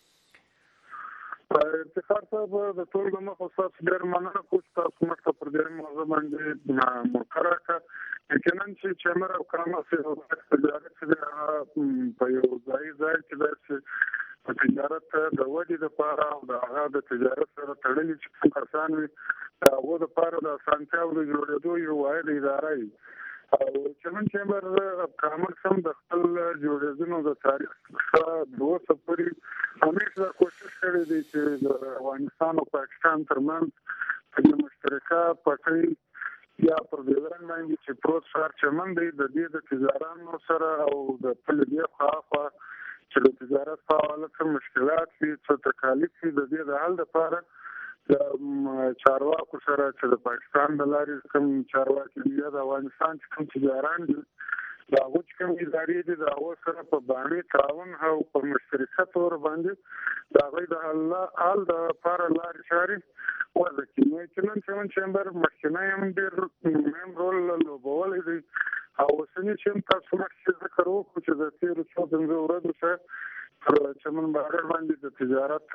افتخار صاحب، د ټول د مخ ستاسو ډېر مننه کوم چې تاسو موږ ته پر دې موضوع باندې مقرره کړه. یقینا چې چیمبر اف کامرس یو تجارت چې په یو ځای کې دی په تجارت د ودې لپاره او د هغه د تجارت سره تړلي چې کوم کسان وي د هغو دپاره د اسانتیاو د جوړېدو یو واحد اداره وي. او چمن چیمبر اف کامرس هم د خپل جوړېدنو د تاریخ څخه 2 پورې همیشه دا کوشش کړی دی چې د افغانستان او پاکستان ترمنځ په مشترکه پټۍ یا پر دې ورن باندې چې پروت ښار چمن دی، د دې د تجارانو سره او د خپل دې خواخوا چې د تجارت په حواله څه مشکلات وي، څه تکالیف وي، د دې د حل لپاره د چارواکو سره چې د پاکستان د لارې کوم چارواکي دي یا د افغانستان چې کوم تجاران دي، د هغو چې کوم ادارې دي، د هغو سره په باندې تعاون او په مشترکه طور باندې د هغوی د حل دپاره لارې چارې وضع کړي. نو یقینا چمن چیمبر مخکینی هم ډېر مهم رول لوبولی دی. او اوسني چې هم تاسو مخکې ذکر وکړو چې د تېرو 4-5 ورځو څخه پر چمن بهر باندې د تجارت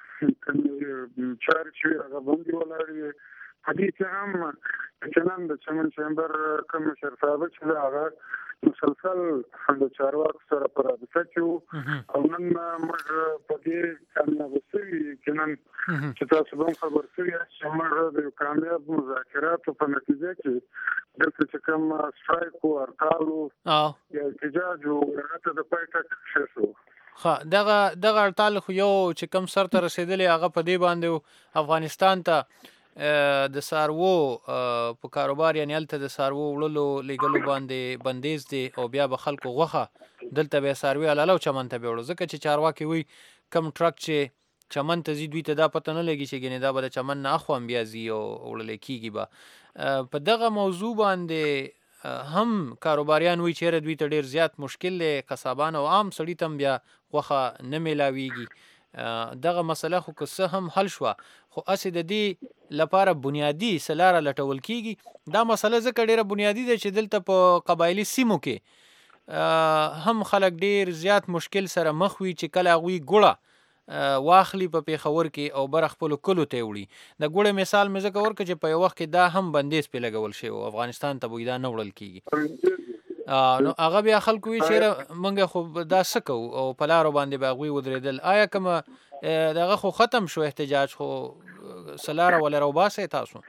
چارې چې هغه باندې ولاړې. په دې کې هم یقینا د چمن چیمبر کوم مشر صاحب چې هغه مسلسل د چارواکو سره په رابطه کې وو. او نن موږ په دې کامیابه شوي یقینا چې تاسو به هم خبر شوي یاست چې موږ د یو کامیاب مذاکراتو په نتیجه کې دلته چې کوم سټرایک و، هړتال و یا احتجاج و، هغه ته د پای ټک ښه شو. دغه هړتال خو یو چې کوم سر ته رسېدلی هغه په دې باندې افغانستان ته د څاروو په کاروبار، یعنې هلته د څاروو وړلو لیږلو باندې بندیز دی او بیا به خلکو غوښه دلته به یې څاروي حلاله او چمن ته به وړو، ځکه چې چارواکي وایي کم ټرک چې چمن ته ځي دوی ته دا پته نه لګي چې ګینې دا به د چمن نه اخوا هم بیا ځي او وړلی کېږي به. په دغه موضوع باندې هم کاروباریان وایي چې دوی ته ډېر زیات مشکل دی، قصابان او عام سړي ته هم بیا غوښه نه میلاویږي. دغه مسله خو که څه هم حل شوه، خو هسې د دې لپاره بنیادي څه لاره لټول کېږي. دا مسله ځکه ډېره بنیادي ده چې دلته په قبایلي سیمو کې هم خلک ډېر زیات مشکل سره مخ وي چې کله هغوی ګوړه واخلي په پېښور کې او بره خپلو کلو ته یې وړي. د ګوړې مثال مې ځکه ورکړه چې په یو وخت کې دا هم بندیز پې لګول شوی و، افغانستان ته به دا نه وړل کېږي. نو هغه بیا خلکو وی چیرې منګه خو دا سکو او په لارو باندې به غوي ودرېدل. آیا کوم دغه خو ختم شو احتجاج خو سلاره ولا روباسه تاسو؟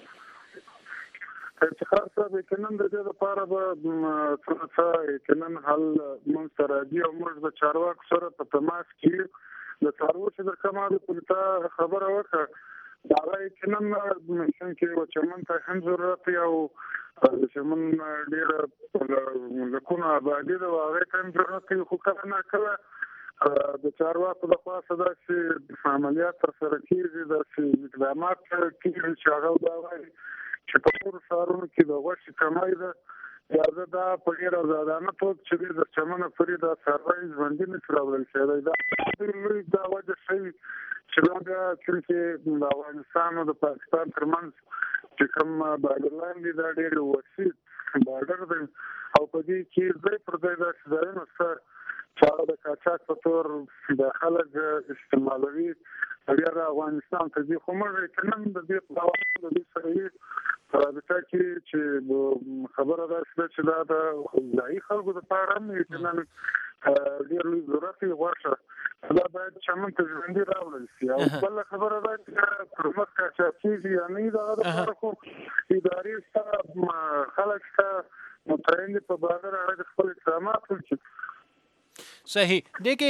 افتخار صاحب کنن د دې لپاره به څه کنن حل مون سره دی او موږ د چارواکو سره په تماس کې د څارو چې د کمال پولیسا خبره وکړه دا کنن چې چمن ته هم ضرورت او چمن ډیر لکونه باندې د واغې ټیم ضرورت خو کنه کله د چارواکو د خاصه د عملیات سره کېږي د اقدامات کېږي چې هغه دا وایي چې په ټول ښارونو کې د غوښې کمای ده یا دا په ډېر آزادانه توګه چې د چمنه پورې دا څاروي ژوندي نشي راوړل کېدای. دا لوی دا وجه ښیي چې دا بیا چې د افغانستان او د پاکستان ترمنځ چې کوم بارډر لاین دی دا ډېر وسیع بارډر دی او په دې کې ځای پر ځای داسې ځایونه شته چې هغه د قاچاق په تور د خلک استعمالوي بیا د افغانستان ته ځي. خو موږ کنن د دې په د دې سره رابطه کې چې خبره ده چې دا د ځای خلکو لپاره هم کنن ډېر لوی ضرورت غواړي دا باید چمن ته ژوندي راوړل شي. او بل خبره ده چې پرمخ قاچاقي یا نه دا د خلکو ادارې سره خلک سره متعین په بازار هغه خپل اقدامات وکړي. صحیح.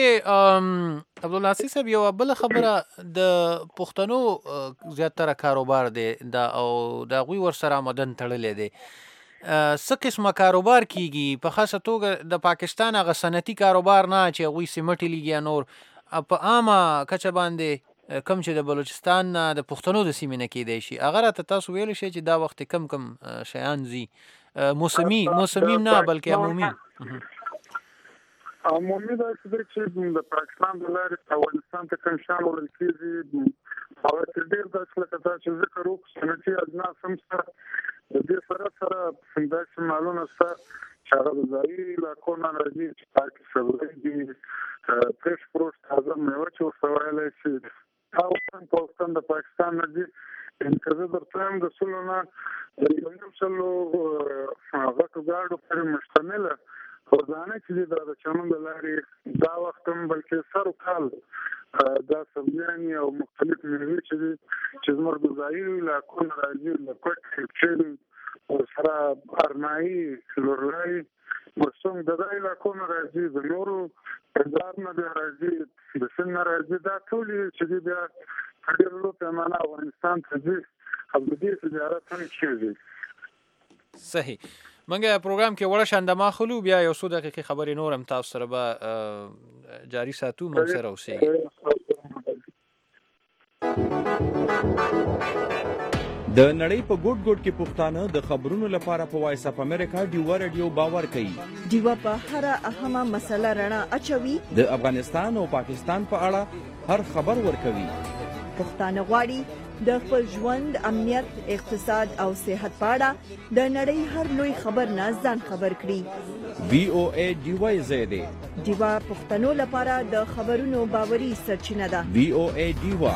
دغه عبدالعزیز صاحب یو بل خبره د پښتنو زیاتره کاروبار دی دا او د غوي ور سره آمدن تړلې دی. څه قسمه کاروبار کیږي په خاصه توګه د پاکستان هغه صنعتي کاروبار نه چې غوي سیمټ لیږي نور په عامه کچه باندې کم چې د بلوچستان نه د پښتنو د سیمې نه کېدی شي هغه راته تاسو ویل شي چې دا وخت کم شیان زی موسمي نه بلکې عمومي عمومي دا چې د پاکستان د لارې افغانستان ته کوم شان ورل کېږي او ډېر داسې لکه چې ذکر وکړو صنعتي اجناس هم سره د دې سره داسې مالونه شته چې هغه د ځایي علاقو نه راځي چې پاکې سبزۍ دي فرش فروټ تازه میوه چې ورته ویلی شي او د پاکستان نه دي انتظار درته هم د سلو نه د 100 غټو ګاډو پورې مشتمله روزانه چې د چمن د لارې دا وخت هم بلکې سر کال دا سبزیانې او مختلف میوې چې زموږ د ځایي علاقو نه راځي لکه چیل سره ارنایي لورلای مرسوم د ځایي علاقو نه راځي د نورو پنجاب نه بیا راځي د سند نه راځي دا ټول چې بیا په ډېر لوی پیمانه افغانستان ته ځي او د دې تجارت هم کېږي. صحیح. منګه پروګرام کې وړه شاندما خلو بیا یو څو دقیقې خبرې نورم تاسو سره به جاری ساتو موږ سره اوسئ. د نړۍ په ګوټ ګوټ کې پښتانه د خبرونو لپاره په وایس اف امریکا ډیوا رادیو باور کوي. ډیوا په هر اهمه مسله رڼا اچوي. د افغانستان او پاکستان په اړه هر خبر ورکوي. پښتانه غواړي د خپل ژوند امنیت اقتصاد او صحت په اړه د نړۍ هر لوی خبر نه ځان خبر کړي. VOA ډیوا زیاده ډیوا پښتنو لپاره د خبرونو باوري سرچینه ده. VOA ډیوا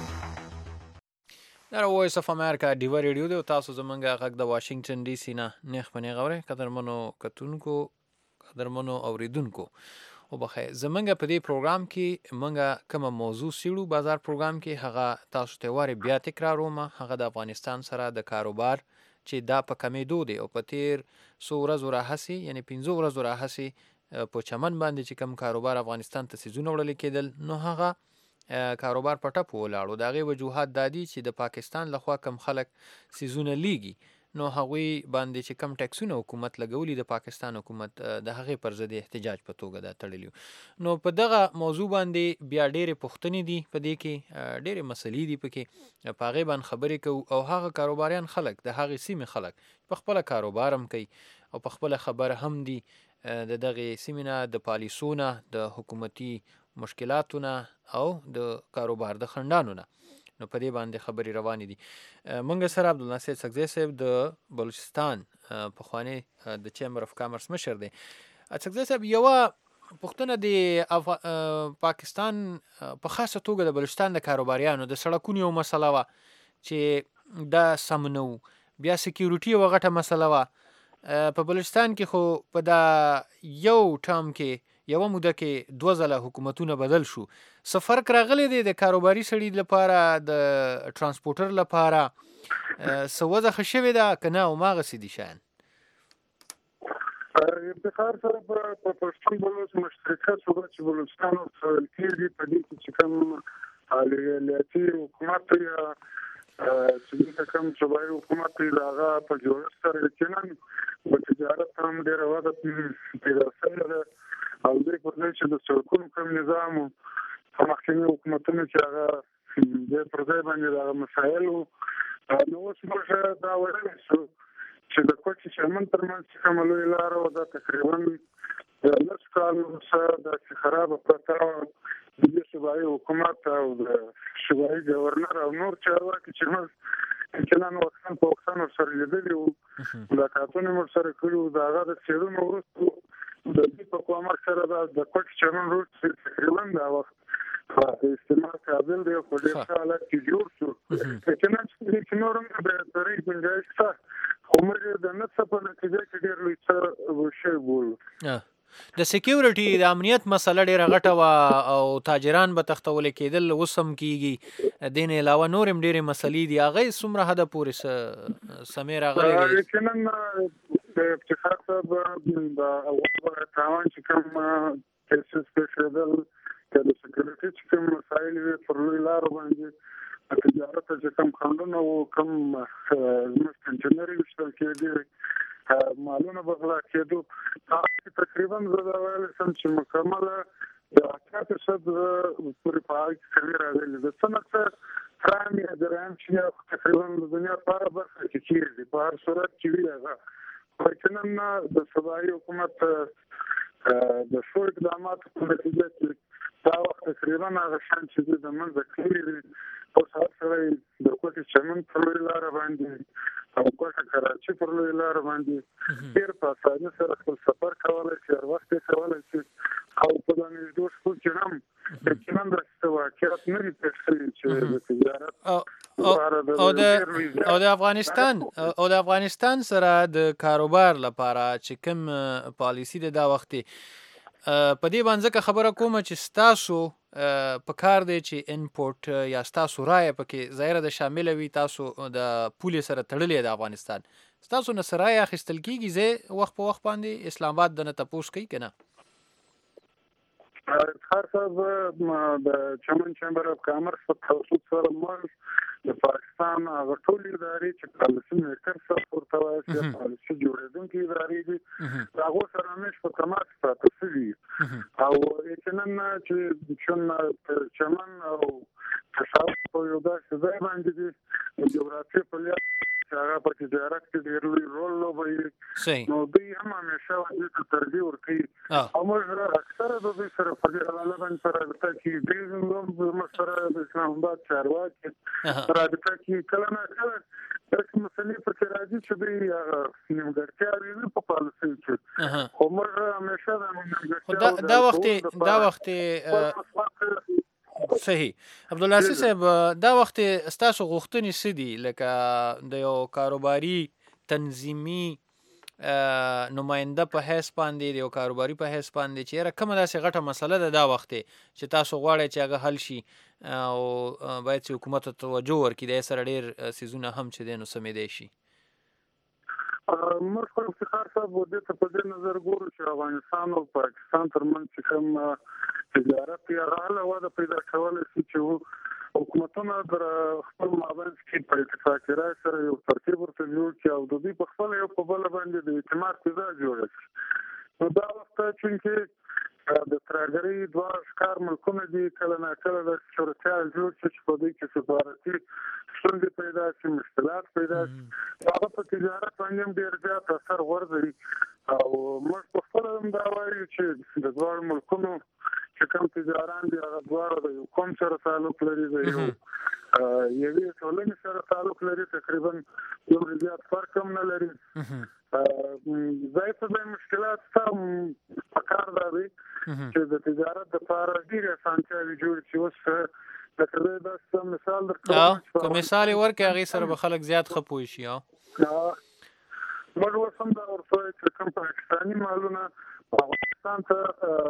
دا وایس اف امریکا ډیوا ریډیو دی او تاسو زمونږ غږ د واشنگټن ډي سي نه نیخ پنې غوړې قدرمنو کتونکو قدرمنو اوریدونکو او بخیر زمونږ په دې پروګرام کې مونږه کومه موضوع سیړو بازار پروګرام کې هغه تاسو ته واره بیا تکراروم هغه د افغانستان سره د کاروبار چې دا په کمیدو دی او په تیر 100 ورځو راهسي یعنی 15 ورځو راهسي په چمن باندې چې کوم کاروبار افغانستان ته سيزونه وړل کېدل نو هغه کاروبار په ټپو ولاړو دغه وجوهات دادي چې د پاکستان لخوا کم خلک سيزونه لیږي نو هغوی باندې چې کم ټیکسونه حکومت لګولي د پاکستان حکومت د هغې پر ضد احتجاج په توګه دا تړلی نو په دغه موضوع باندې بیا ډېرې پوښتنې دي په دې کې ډېرې مسلې دي پکې په هغې باندې خبرې کوو او هغه کاروباریان خلک د هغې سیمې خلک په خپله کاروبار هم کوي او په خپله خبره هم دي د دغې سیمې نه د پالیسونه د حکومتي مشکلاتونه او د کاروبار د خنډانو نه نو په دې باندې خبرې روانې دي منګه سره عبدالناصر سکزی صاحب د بلوچستان پخوانی د چیمبر اف کامرس مشر دی سکزی صاحب یو پښتنه د پاکستان په خاصه توګه د بلوچستان د کاروباریانو د سړکونو یو مسله وه چې دا سم نه و بیا سکیورټي یوه غټه مسله وه په بلوچستان کې خو په دا یو ټرم کې یوه موده کې 2 ځله حکومتونه بدل شو. څه فرق راغلی دی د کاروباري سړي لپاره، د ترانسپورټر لپاره؟ څه وضع ښه شوې ده که نه هماغسې دي شیان؟ افتخار سره په پښتون بلوچ مشترکه صوبه چې بلوچستان ورته ویل کېږي، په دې کې چې کوم الیاتي حکومت یا چې کوم صوبایي حکومت دی د هغه په جوړښت سره یقینا په تجارت هم ډېره وده پیدا شوې ده. او دې پر ځای چې د سړکونو کوم نظام په مخکیني حکومتونو چې هغه دې پر ځای باندې د هغه مسایل وو، نو اوس موږ دا ویلی شو چې د کوټې چمن ترمنځ چې کومه لویه لاره وه دا تقریبا 10 کال وروسته داسې خرابه پرته وه. د دې صوبایي حکومت او د صوبایي ګورنر او نور چارواکي چې موږ یقینا وختاً په وختاً ورسره لیدلي وو، ملاقاتونه یې ورسره کړي وو. د هغه د څېړنو وروسته د دې په کومک سره د کوټې چمن روډ تقریبا دا وخت د استعمال قابل دی او په ډېر ښه حالت کې جوړ شو. یقینا چې نور هم د بهترۍ ګنجایش شته، خو موږ د نه څه په نتیجه کې ډېر لوی څه شی بولو. د سکیورټي د امنیت مسله ډېره غټه وه او تاجران به تختولی کېدل، اوس هم کېږي. دې نه علاوه نور هم ډېرې مسلې دي، هغې څومره حده پورې سمې راغلی دی؟ یقینا د افتخار صاحب د اول تاوان چې کوم کیسز پېښېدل که د سکیورټي چې کوم مسایل وي پر لوی لارو باندې تجارت چې کوم خنډونه وو، کوم زموږ کنټینري ویشتل کېدې، مالونه به غلا کېدو، تقریبا زه دا ویلی شم چې مکمله د 80% پورې په هغه کې کمي راغلي ده. څه نه څه کرایم یا جرایم چې تقریبا د دنیا په هره برخه کې کېږي، په هر صورت کې وي هغه. خو یقینا د صوبایي حکومت د ښو اقداماتو په نتیجه کې دا وخت تقریبا هغه شیان چې دي د منځه تللي دي. اوس هر سړی د کوټې چمن پر لویه لاره باندې او کوټه کراچي پر لویه لاره باندې ډېر په اسانۍ سره خپل سفر کولی شي، هر وخت یې کولی شي. او په دا نږدې شپو کې هم یقینا داسې واقعات نه دي پېښ شوي چې د تجارت او د افغانستان سره د کاروبار لپاره چې کوم پالیسي ده دا وخت په دې باندې ځکه خبره کومه چې ستاسو په کار دی چې انپورټ یا ستاسو رایه پکې ظاهره د شامله وي، تاسو د پولې سره تړلې د افغانستان، ستاسو نه څه رایه اخیستل کېږي؟ زه وخت په وخت باندې اسلام آباد د نه تپوس کوي که نه؟ افتخار صاحب د چمن چیمبر اف کامرس په توسط سره موږ د پاکستان هغه ټولې ادارې چې پالیسي میکر صاحب ورته وایي چې پالیسي جوړېدونکي ادارې دي، د هغو سره همیش په تماس پراته شوي. او یقینا چې چمن او پېښور په یو داسې ځای باندې دي د جغرافیې په لحاظ چې هغه په تجارت کې ډېر لوی رول لوبوي، نو دوی هم همیشه دې ته ترجیح ورکوي. او موږ اکثره د دوی سره په دې حواله باندې په رابطه کې ډېر زموږ سره د اسلام آباد چارواکي په رابطه کې کله نه کله داسې مسلې پکې راځي چې دوی نیمګړتیاوې وي په پالیسۍ کې، خو موږ همیشه د نیمګړتیاوو دا وخت صحیح. عبدالعزیز صاحب، دا وخت ستاسو غوښتنې څه دي؟ لکه د یو کاروباري تنظیمي نماینده په حیث باندې، د یو کاروباري په حیث باندې چې یاره کومه داسې غټه مسله ده دا وخت چې تاسو غواړئ چې هغه حل شي او باید چې حکومت ته توجه ورکړي، د سره ډېر څیزونه هم چې دی نو سمېدی شي؟ موږ خو افتخار صاحب دې ته په دې نظر ګورو چې افغانستان او پاکستان ترمنځ چې کوم تجارت یا هغه وده پیدا کولی شي چې حکومتونه در خپل مابینځ کې په اتفاقي رایې سره یو ترتیب ورته جوړ کړي او د دوی په خپله یو په بله باندې د اعتماد فضا جوړه کړي. نو دا وخت چونکې د ترهګرۍ دوه ښکار ملکونه دي، کله نه کله داسې صورتحال جوړ شي چې په دوی کې سفارتي ستونزې پیدا شي، مشکلات پیدا شي، هغه په تجارت باندې هم ډېر زیات اثر غورځوي. او موږ په خپله هم دا وایو چې د دواړو ملکونو چې کوم تجاران دي هغه دواړه د یو قوم سره تعلق لري، د یوې ټولنې سره تعلق لري، تقریبا دومره زیات فرق هم نه لري. ځای په ځای مشکلات شته، پکار دا دی چې د تجارت دپاره ډېرې اسانتیاوې جوړې شي. اوس لکه زه داسې مثال درکوم، که مثال یې ورکړې هغې سره به خلک زیات ښه پوه شي. موږ اوس هم دا ورته چې کوم پاکستاني مالونه افغانستان ته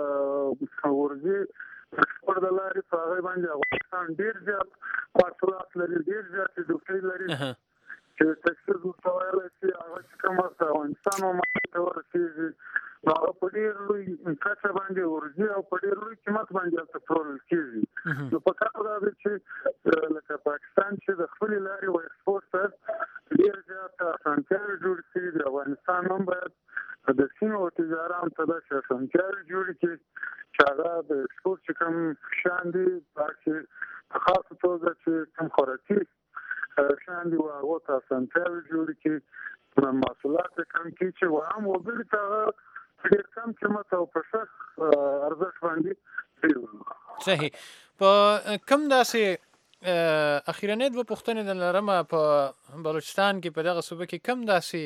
ورځي ایکسپورټ د لارې په هغه باندې افغانستان ډېر زیات محصولات لري، ډېر زیات ډوډۍ لري چې تکثیر ورته ویلی شي. هغه چې کوم افغانستان ته ورسېږي هغه په ډېر لوی کچه باندې ورځي او په ډېر لوی قیمت باندې هلته پلورل کېږي. نو په کار دا ده چې لکه پاکستان چې د خپلې لارې و ایکسپورټ ته ډېر زیات اسانتیاوې جوړې کړي دي، افغانستان هم باید د سیمو او تجارانو ته داسې اسانتیاوې جوړې کړي چې هغه د ایکسپورټ چې کوم شیان دي چې په خاصه توګه چې کوم خوراکي شیان دي هغو ته اسانتیاوې جوړې کړي، محصولات یې کم کړي چې عام وګړي ته هغه ډېر کم قیمت او په ښه ارزښت باندې پرېږدي. صحیح. په کوم داسې اخیرنۍ دوه پوښتنې د لرمه په بلوچستان کې په دغه صوبه کې کوم داسې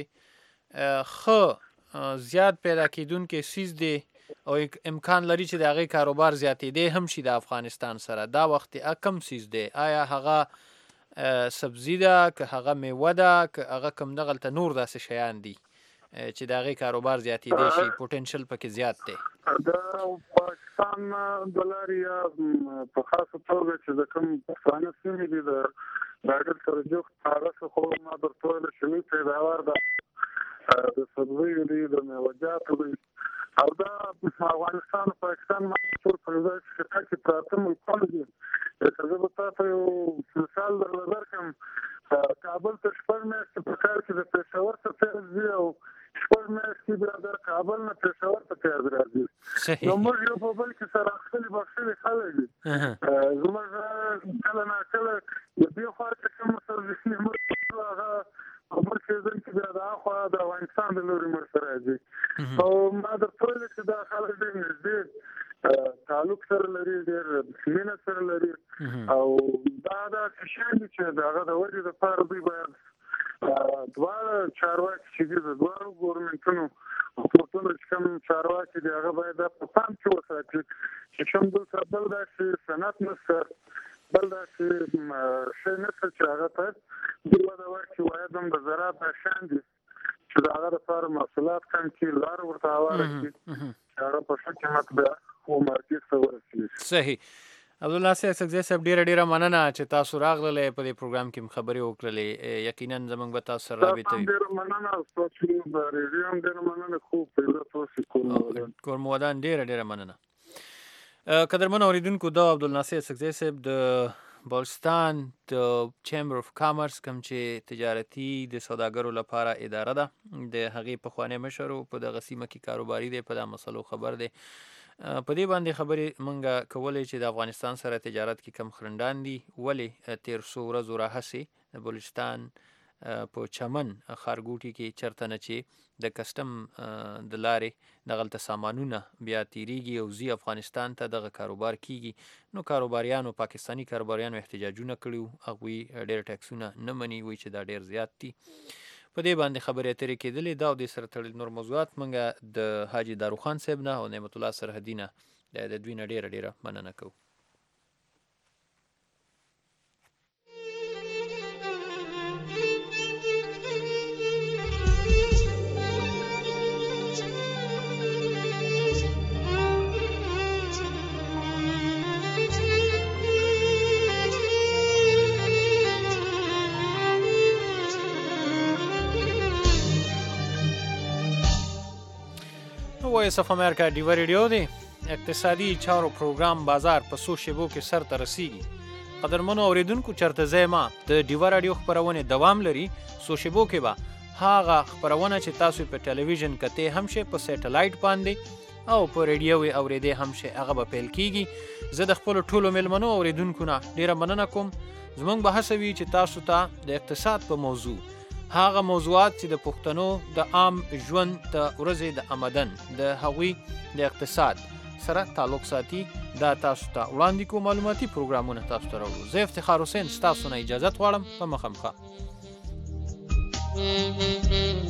ښه زیات پیدا کېدونکي څیز دی او امکان لري چې د هغې کاروبار زیاتېدی هم شي د افغانستان سره دا وخت کم څیز دی؟ آیا هغه سبزي ده که هغه میوه ده که هغه کوم دغلته نور داسې شیان دي چې د هغې کاروبار زیاتېدی شي، پوټنشل پکې زیات دی؟ د پاکستان د لارې یا په خاصه توګه چې د کوم پښتانه سیمې دي د ډاګر سره جوخت هغه څه خو ما درته ویله چې لوی پیداوار د سبزیو دی، د میوهجاتو دی، او دا افغانستان او پاکستان ټول په یو ځای کې پراته ملکونه دي. که زه به تاسو یو مثال درله درکړم، کابل ته 6 میاشتې په کال کې د پېښور ته پیاز ځي او 6 میاشتې بیا د کابل نه پېښور ته پیاز راځي. نو موږ یو په بل کې سره اخښلي بخښلي خلک دي. زموږ کله ناکله د دې خوا چې کوم سرویسي موږ هغه خبر کېدل چې بیا د هاخوا د افغانستان د لوري موږ ته راځي. او ما درته ویلې چې دا خلک ډېر نږدې تعلق سره لري، ډېر مینه سره لري، او دا داسې شیان دي چې د هغه د ودې دپاره دوی باید دواړه چارواکي چې دي د دواړو ګورمنټونو حکومتونو چې کوم چارواکي دي هغه باید دا په پام کې وساتي چې کوم دلته بل داسې صنعت نشته، بل داسې شی نشته چې هغه ته دوی وده ورکړي. باید هم د زراعت دا شیان دي چې د هغه دپاره محصولات کم کړي، لار ورته هواره کړي چې هغه په ښه قیمت بیا مارکېټ ته ورسېږي. صحیح. عبدالناصر اڅکزی صاحب ډېره ډېره مننه چې تاسو راغللی په دې پروګرام کې خبرې وکړلې. یقینا زموږ به تاسو سره رابطه وي. ډېره مننه، ستاسو د ریډیو هم ډېره مننه. خوب پیدا تاسو کورمودان ډېره ډېره مننه. قدرمن اوریدونکو دا عبدالناصر اڅکزی صاحب د بلوچستان د چیمبر اف کامرس کوم چې تجارتي د سوداګرو لپاره اداره ده د هغې پخوانی مشر په دغه سیمه کې کاروباري دی، په دا مسلو خبر دی. په دې باندې خبرې مونږ کولې چې د افغانستان سره تجارت کې کم خرندان دي، ولې تیر څو ورځو راهیسې د بلوچستان په چمن ښارګوټي کې چرته نه چې د کسټم د لارې دغلته سامانونه بیا تیریږي او ځي افغانستان ته دغه کاروبار کیږي. نو کاروباریانو پاکستاني کاروباریانو احتجاجونه کړي، هغوی ډېر ټیکسونه نه مني، وایي چې دا ډېر زیات دي. په دې باندې خبرې اترې کېدلې. دا او دې سره تړلي نور موضوعات موږ د حاجي داروخان صاحب نه او نعمت الله سرحدي نه د دوی نه ډېره ډېره مننه کوو. وایس اف امریکا ډیوه ریډیو دی. اقتصادي چارو پروګرام بازار په څو شیبو کې سر ته رسیږي. قدرمنو اوریدونکو چرته ځای ما د ډیوه راډیو خپرونې دوام لري. څو شیبو کې به هغه خپرونه چې تاسو په ټلویزیون کته هم شي، په سټلایټ باندې او په ریډیو اورېدې هم شي، هغه به پیل کیږي. زه د خپل ټولو ملمنو اوریدونکو نه ډیره مننه کوم. زمونږ بحث وی چې تاسو ته د اقتصاد په موضوع، هغه موضوعات چې د پښتنو د عام ژوند د ورځې د آمدن د هغوی د اقتصاد سره تعلق ساتي، دا تاسو ته وړاندې کوم معلوماتي پروګرامونه تاسو ته راوړو. زه افتخار حسین ستاسو نه اجازه غواړم. په مخه